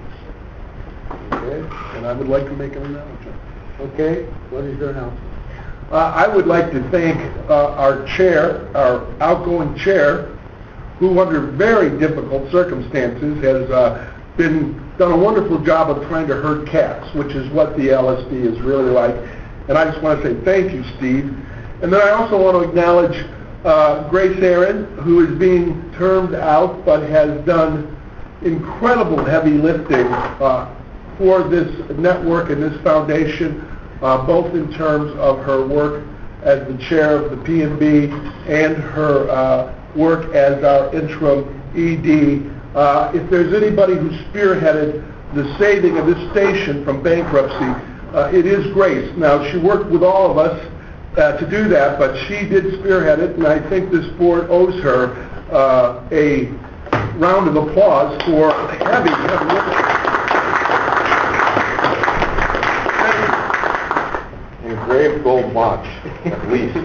Okay, And I would like to make an announcement. okay, what is your announcement? Uh, I would like to thank uh, our chair, our outgoing chair, who under very difficult circumstances has uh, been, done a wonderful job of trying to herd cats, which is what the L S D is really like. And I just want to say thank you, Steve. And then I also want to acknowledge uh, Grace Aaron, who is being termed out, but has done incredible heavy lifting uh, for this network and this foundation, uh, both in terms of her work as the chair of the P and B and her uh, work as our interim E D. Uh, if there's anybody who spearheaded the saving of this station from bankruptcy, uh, it is Grace. Now, she worked with all of us uh, to do that, but she did spearhead it, and I think this board owes her uh, a round of applause for heavy, heavy lifting. Engraved gold watch, at least.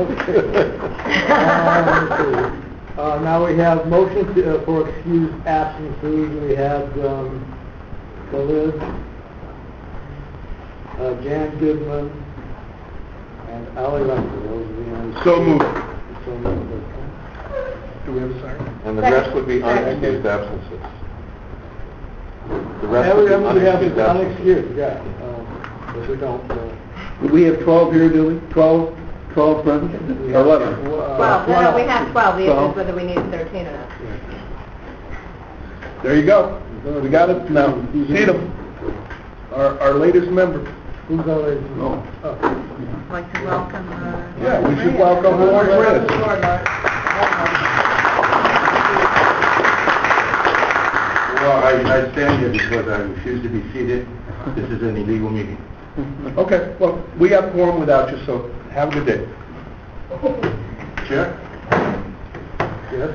Uh, let's see. Uh, now we have motion to, uh, for excused absences. We have, um, the list. uh, Jan Goodman, and Ally Lester. Those are the only... So moved. So moved. Do we have a second? And the rest would be unexcused absences. The rest would be Everyone have unexcused absences. unexcused, yeah. Um, If we don't... uh, We have twelve here, do we? Twelve, twelve present? we have, Eleven? uh, Well, no, no, we have twelve, the issue Twelve. is whether we need thirteen or not. There you go. We got it now. See them. Our, our latest member. Who's already... No. Oh. I'd like to welcome, uh... Yeah, we should welcome Lawrence Reyes. Well, I, I stand here because I refuse to be seated. This is an illegal meeting. Okay, well, we have quorum without you, so have a good day. Chair, Yes?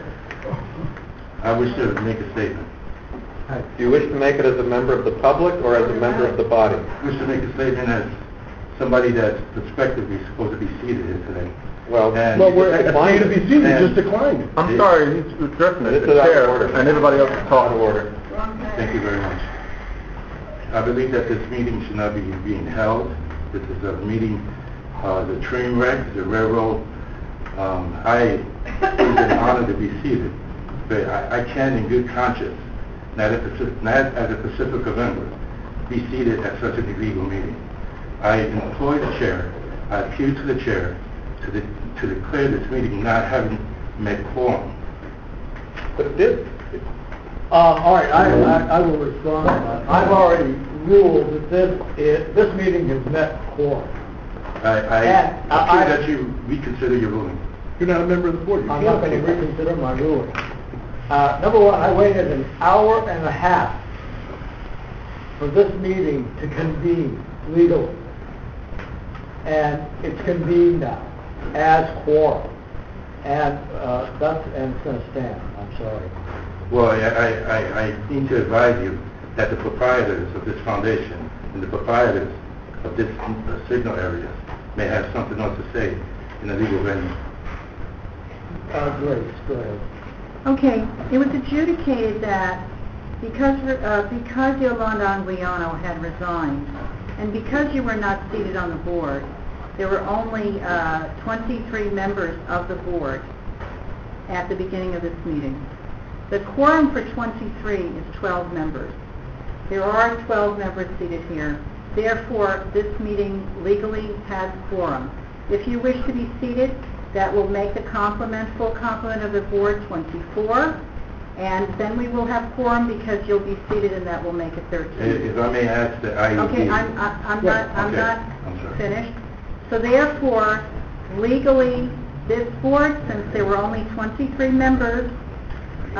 I wish to make a statement. Do you wish to make it as a member of the public or as a member of the body? I wish to make a statement as somebody that's prospectively supposed to be seated here today. Well, And- Well, we're asking you to be seated, you And- just declined. I'm sorry, he's addressing it, the chair, and everybody else is talking. Order. Thank you very much. I believe that this meeting should not be being held. This is a meeting, uh, the train wreck, the railroad. Um, I, it is an honor to be seated, but I, I can in good conscience, not as a, not as a Pacifica member, be seated at such an illegal meeting. I employ the chair, I appeal to the chair to, de- to declare this meeting not having met quorum. But it did. Uh, all right, I, I, I will respond to that. I've already ruled that this, is, this meeting has met quorum. I, I And I- appeal that you reconsider your ruling. You're not a member of the board. You I'm can't not going to appeal. reconsider my ruling. Uh, number one, I waited an hour and a half for this meeting to convene legally. And it's convened now as quorum. And, uh, that's, and it's going to stand. I'm sorry. Well, I, I, I, I need to advise you that the proprietors of this foundation and the proprietors of this uh, signal area may have something else to say in a legal venue. Uh, Grace, go ahead. Okay, it was adjudicated that because, uh, because Yolanda Anguiano had resigned, and because you were not seated on the board, there were only, uh, twenty-three members of the board at the beginning of this meeting. The quorum for twenty-three is twelve members. There are twelve members seated here. Therefore, this meeting legally has quorum. If you wish to be seated, that will make the complement, full complement of the board twenty-four, and then we will have quorum because you'll be seated and that will make it thirteen. If I may ask the I U B... Okay, I'm, I- I'm not, I'm Okay, not I'm sorry. finished. So therefore, legally, this board, since there were only twenty-three members, uh,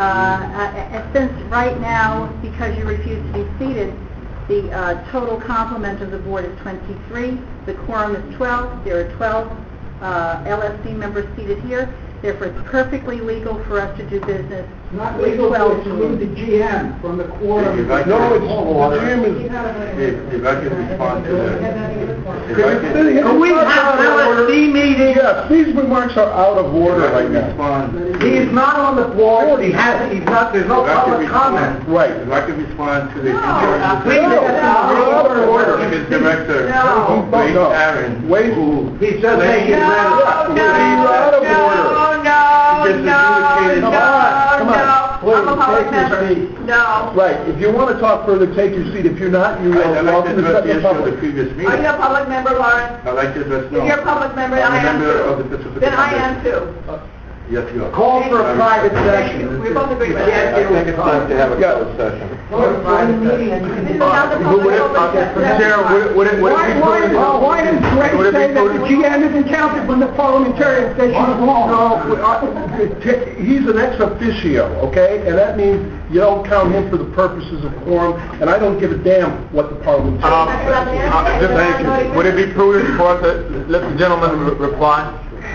uh, since right now, because you refuse to be seated, the uh, total complement of the board is twenty-three, the quorum is twelve, there are twelve uh, L S C members seated here, therefore it's perfectly legal for us to do business. Not with legal to twelve exclude the G M from the quorum. If I could- No, it's, the G M is... If, if I could respond to the... If I Can could... we have an L S C meeting? Yes, these remarks are out of order If I right could now. respond... He's not on the board, he has, he's not, there's no If I could public respond- comment. Right. If I could respond to the... No. Please, that's out of order. His director, No. Grace No. Aaron, Wait. who... He's just making No, letters. no, out of order. no, no, Just no, adjudicated- no, Come on, come on. no. I'm a public Please, take your member. seat. No. Right, if you want to talk further, take your seat. If you're not, you I'd are I'd like welcome to to address step the in issue of the public. previous Are you meeting. a public member, Lawrence? I'd like to address... no. If you're a public member, I'm a I am member of the too. Pacific Then I am Foundation. too. Yes, you are. Call for a Um, private Thank you. session. We both agree with I that. think it's time to have a Yeah. closed session. Call for a private session. This is not the public Would it- open uh, session. Chair, would it- would it- would it Why, be why, prudent- uh, why didn't Would Greg it be say that the prudent- G M isn't counted when the parliamentarian says she's wrong? No, uh, t- he's an ex officio, okay? And that means you don't count him for the purposes of quorum, and I don't give a damn what the Um, parliamentarian uh, says. just- Thank you. Would it be prudent for us to let the gentleman re- reply?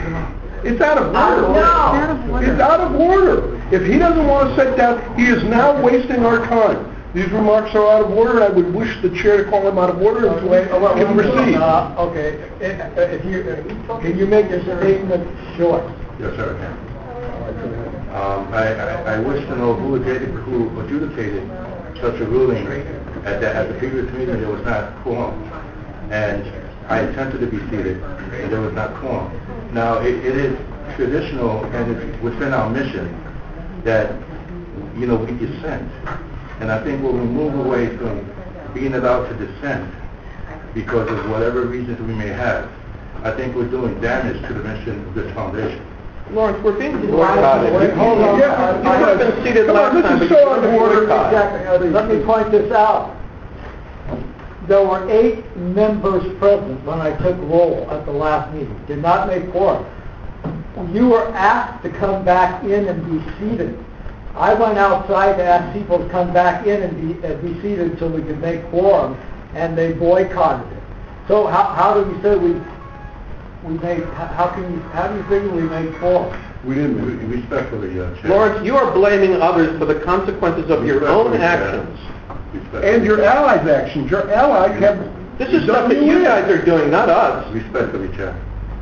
It's out of order. No. It's out of order. If he doesn't want to sit down, he is now wasting our time. These remarks are out of order, and I would wish the chair to call him out of order and Wait, uh, we can proceed. Uh, okay, if, if you, uh, can you make your statement short? Yes, sir, I can. Um, I, I, I wish to know who adjudicated, who adjudicated such a ruling at the, at the previous meeting. There was not quorum. and I attempted to be seated, and there was not quorum. Now, it, it is traditional, and it's within our mission that, you know, we dissent. And I think when we move away from being allowed to dissent because of whatever reasons we may have, I think we're doing damage to the mission of this foundation. Lawrence, we're being boycotted. Wait, hold on. Yeah, You could have been seated come on, last this time, is but so you out were of order. boycotted. Let me point this out. There were eight members present when I took roll at the last meeting. Did not make quorum. You were asked to come back in and be seated. I went outside to ask people to come back in and be, and be seated so we could make quorum, and they boycotted it. So how, how do we say we we made? How can you? How do you figure we made quorum? We didn't. Re- Respectfully, uh, Chair. Lawrence, you are blaming others for the consequences of your own Respectfully, Chair. actions. Respectfully. And your allies' actions. Your allies have... This is stuff that you guys are doing, not us. Respectfully, Chair.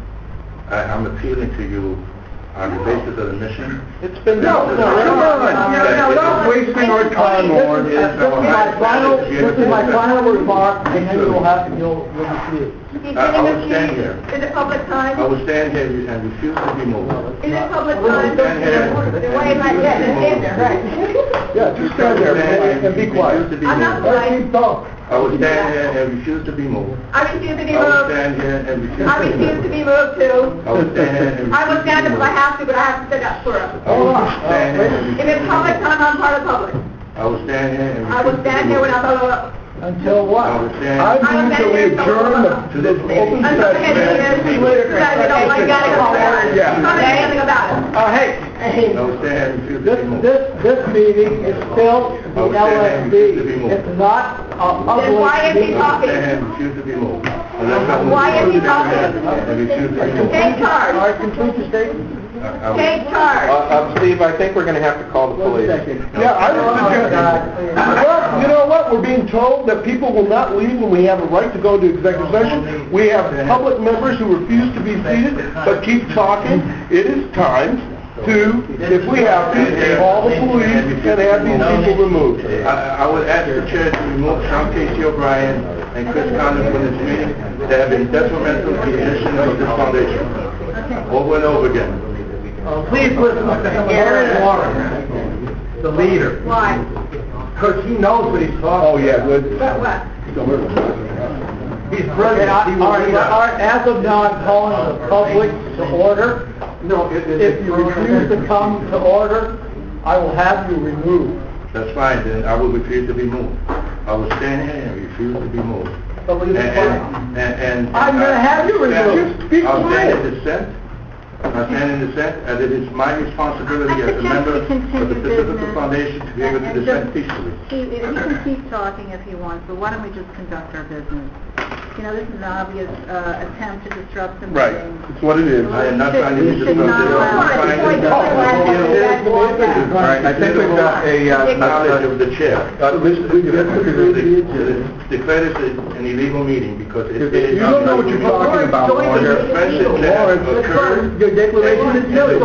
I, I'm appealing to you on the basis of the mission. It's been... No, no, come on. no, Stop wasting our time, This Lawrence. is, this is my final. This is my final remark, and then you'll have you'll you'll be seated. He's I- I getting will a stand seat. here. Is it public I time? will stand here and refuse to be moved. Is it public Well, time? stand here. Why am I, yeah, just stand there, right? Yeah, just stand there and be quiet. Refuse to be I'm not moved. Let him talk. I will stand here and refuse to be moved. I refuse to be I will moved. stand here and refuse I to be refuse moved. to be moved too. I will stand here and refuse I will to stand be if I moved. have to, but I have to sit up for it. Hold on. Stand here and If refuse it's to be public moved. time, I'm part of the public. I will stand here and refuse I will to be stand here moved. when I'm, uh, Until what? I will stand. I move that we adjourn the, To this meeting. open until the session. head is, you guys don't like, gotta go there. Yeah. Come and do something about it. Uh, hey, hey, I will stand and refuse to this be moved. this this meeting is still the I will L stand S and B. refuse to be moved. It's not a public Then why is he meeting. I will talking? stand and refuse to be moved. Unless I move Why is he to the talking? and refuse to be moved. Take All charge. right, complete your statement. I- I will- Take charge. Uh, uh, Steve, I think we're going to have to call the One police. second. Yeah, I would Oh, suggest, God. well, you know what, we're being told that people will not leave when we have a right to go into executive session. We have public members who refuse to be seated, but keep talking. It is time to, if we have to, call the police and have these people removed. I, I would ask the chair to remove Sean Casey O'Brien and Chris Condon from this meeting that have been detrimental to the mission of this foundation, over and over again. Please listen to Aaron Warren, the leader, Why? because he knows what he's talking. Oh, yeah, good. What, what? He's brilliant. All right, all right, as of now, I'm calling the public to order. No, it, it, If you refuse to come to order, I will have you removed. That's fine, then I will refuse to be moved. I will stand here and refuse to be moved. But And, leave it and, quiet. and, and- I'm gonna have you removed. Just be I'll stand quiet. in dissent. I'll stand in dissent, and it is my responsibility I as a suggest member we of continue the Pacifica business. Foundation to be able to And dissent just- peacefully. Steve, you can keep talking if you want, but why don't we just conduct our business? You know, this is an obvious uh, attempt to disrupt the meeting. Right, it's what it is. I am not We trying to should- we should disrupt not it. allow- I'm trying Point to of order. All right, I think we've got a, uh, knowledge of the chair. uh, this- Declare this an illegal meeting because it is... You don't know what you're talking about, Your Lawrence. suspension that occurred... Your declaration is nil.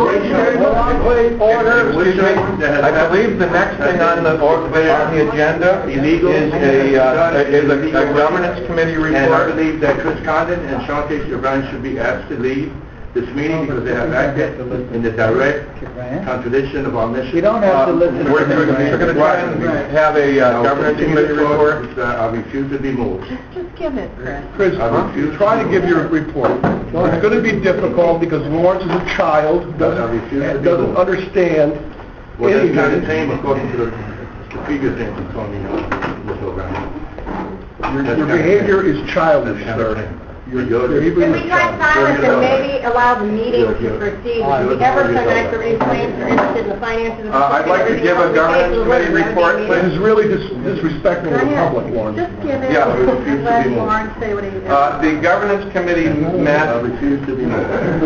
Order. Excuse me, I believe the next thing on the, or- on the agenda is a, uh, is a a governance committee And I report. believe that Chris Condon and Sean Casey O'Brien should be asked to leave this meeting because they have acted in the direct contradiction of our mission. You don't have to Uh, listen. We're, we're going to try and have a I uh, will governance continue committee to talk, report. uh, I refuse to be moved. Just, just give it, Chris. Chris, try to give your report. It's going to be difficult because Lawrence is a child, who I refuse to doesn't, be doesn't moved. understand Well, that's kind of anything. tame according to the, the previous things you told me, uh, Mister O'Brien. Your That's your kind of behavior tame. is childish, That's kind of sir. tame. Your You're- your behavior Can is we try childish. silence and maybe allow the meeting You're- to you're- proceed? you're- If we ever so nice to raise claims or interested in the finances of the... Uh, I'd like to give a governance committee report, This please. is really dis- disrespectful Go of the ahead. public, Lawrence. Just give it, Yeah. and let Lawrence say what he... Uh, the governance committee I met refuse to be moved.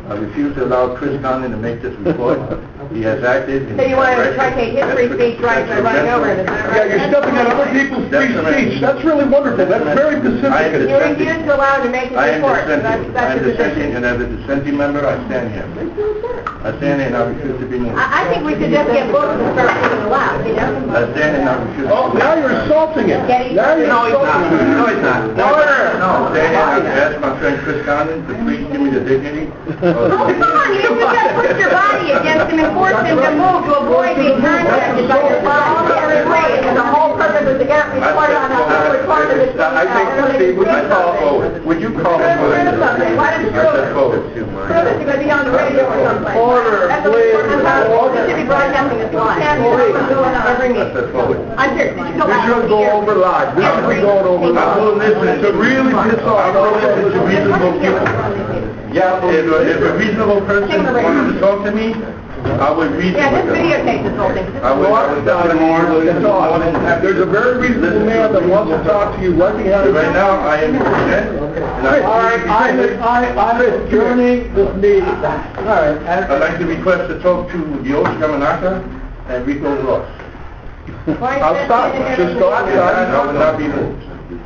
I refuse to allow Chris Conlon to make this report. He has acted in... So you want to try to take his free speech rights by running over him, is that Yeah, right? you're stepping on other people's free speech. That's really wonderful. That's very I am pacific. You refuse to allow him to make his I am report, so that's, dissenting. I that's am your dissenting, position. and as a dissenting member, I stand here. I stand here and I refuse to be moved. I, I think we should just get books and start reading aloud, you know? I stand and I refuse to Oh, now you're assaulting it. Now you're assaulting it. No, he's not. Order! No, stand and I ask my friend Chris Conlon to please give me the dignity Oh, of... come on, you just got to push your body against him and force him to move to avoid being contacted by your body every way. And the whole purpose is to get a report on a whole report of this. I think, Steve, would you call forward? Would you call Prove forward? something. Why don't you I prove said it? forward. Prove it, you're going to be on the radio or someplace. Order, That's what please. we're talking about. We should be broadcasting this live. Every I meeting. said forward. I'm serious. You should go We back should and go hear over live. We should be going over I will live. listen To really piss off. I will listen to reasonable people. Yeah, If a, if a reasonable person wants to talk to me, I would reason Yeah, with just them. videotape this whole thing. I would, I would listen more, listen more than happy. There's a very reasonable man that wants to talk to you right behind Right now, I am content, and I... All right, I'm, I- I'm adjourning this meeting. All right, and- I'd like to request to talk to Dios Yamanaka and Rico Ross. I'll stop. Just go outside. I will not be moved.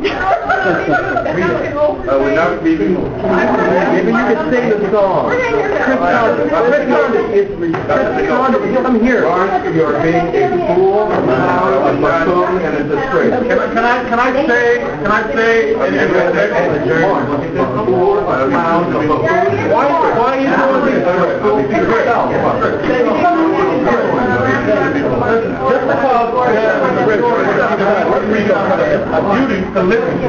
I will not be removed. maybe you could sing the song. Chris Condon, Chris Condon, it's, Chris Condon, come here. Lawrence, you're being a fool, a clown, a buffoon, and a disgrace. Can I, can I, can I say, can I say, in in respect to the Lawrence, a fool, a clown, a buffoon? Why, why are you doing this? Just because, uh, Chris, a duty to listen.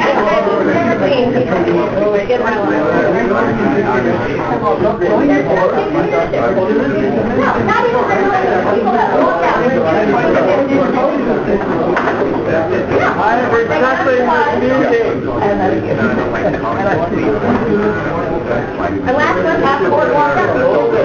I am recessing this meeting. And last one, half board walk out.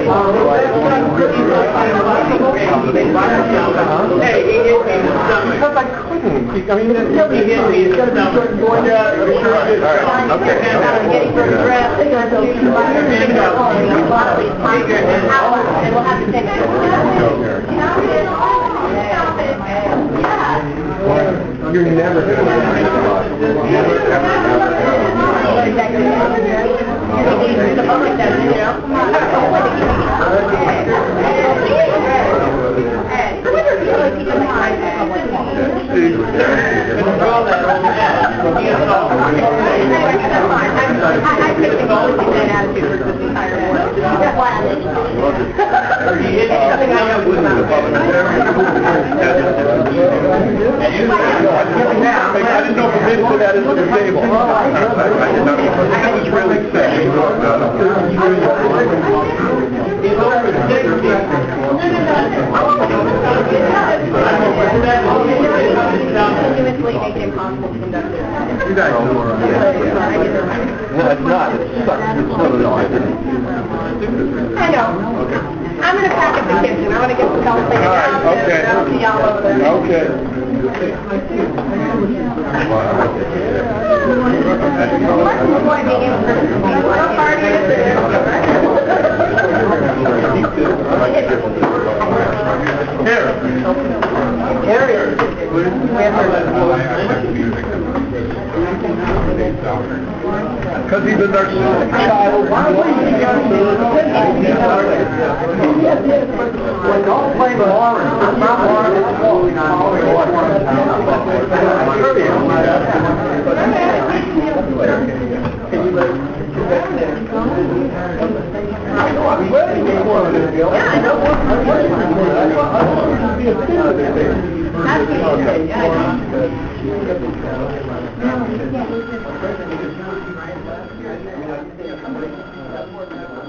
Because I couldn't. I mean, He hit me, it's gotta be certain going down. Getting from the draft, they're going to do the fire, they're going to and we'll have to take you're never going to never, ever, The public doesn't, you know? Ed, I wonder if you like people behind the public. Anyway, that's fine. I, I, I take the policy that attitude for this entire board. That's why I'm It's something I know I didn't know if we did that into the table. This is really sick. Continuously make it impossible to conduct this. You guys know where I am. No, it's not. It sucks. It's not at all. I know. I'm gonna pack up the kitchen. I wanna get some help cleaning out. Okay. And I'll see y'all over there. Okay. Boy, being able to what party is Because he's a narcissistic child. Well, don't blame Lawrence. It's not Lawrence's fault. Yeah, I know. Absolutely. Yeah, I know.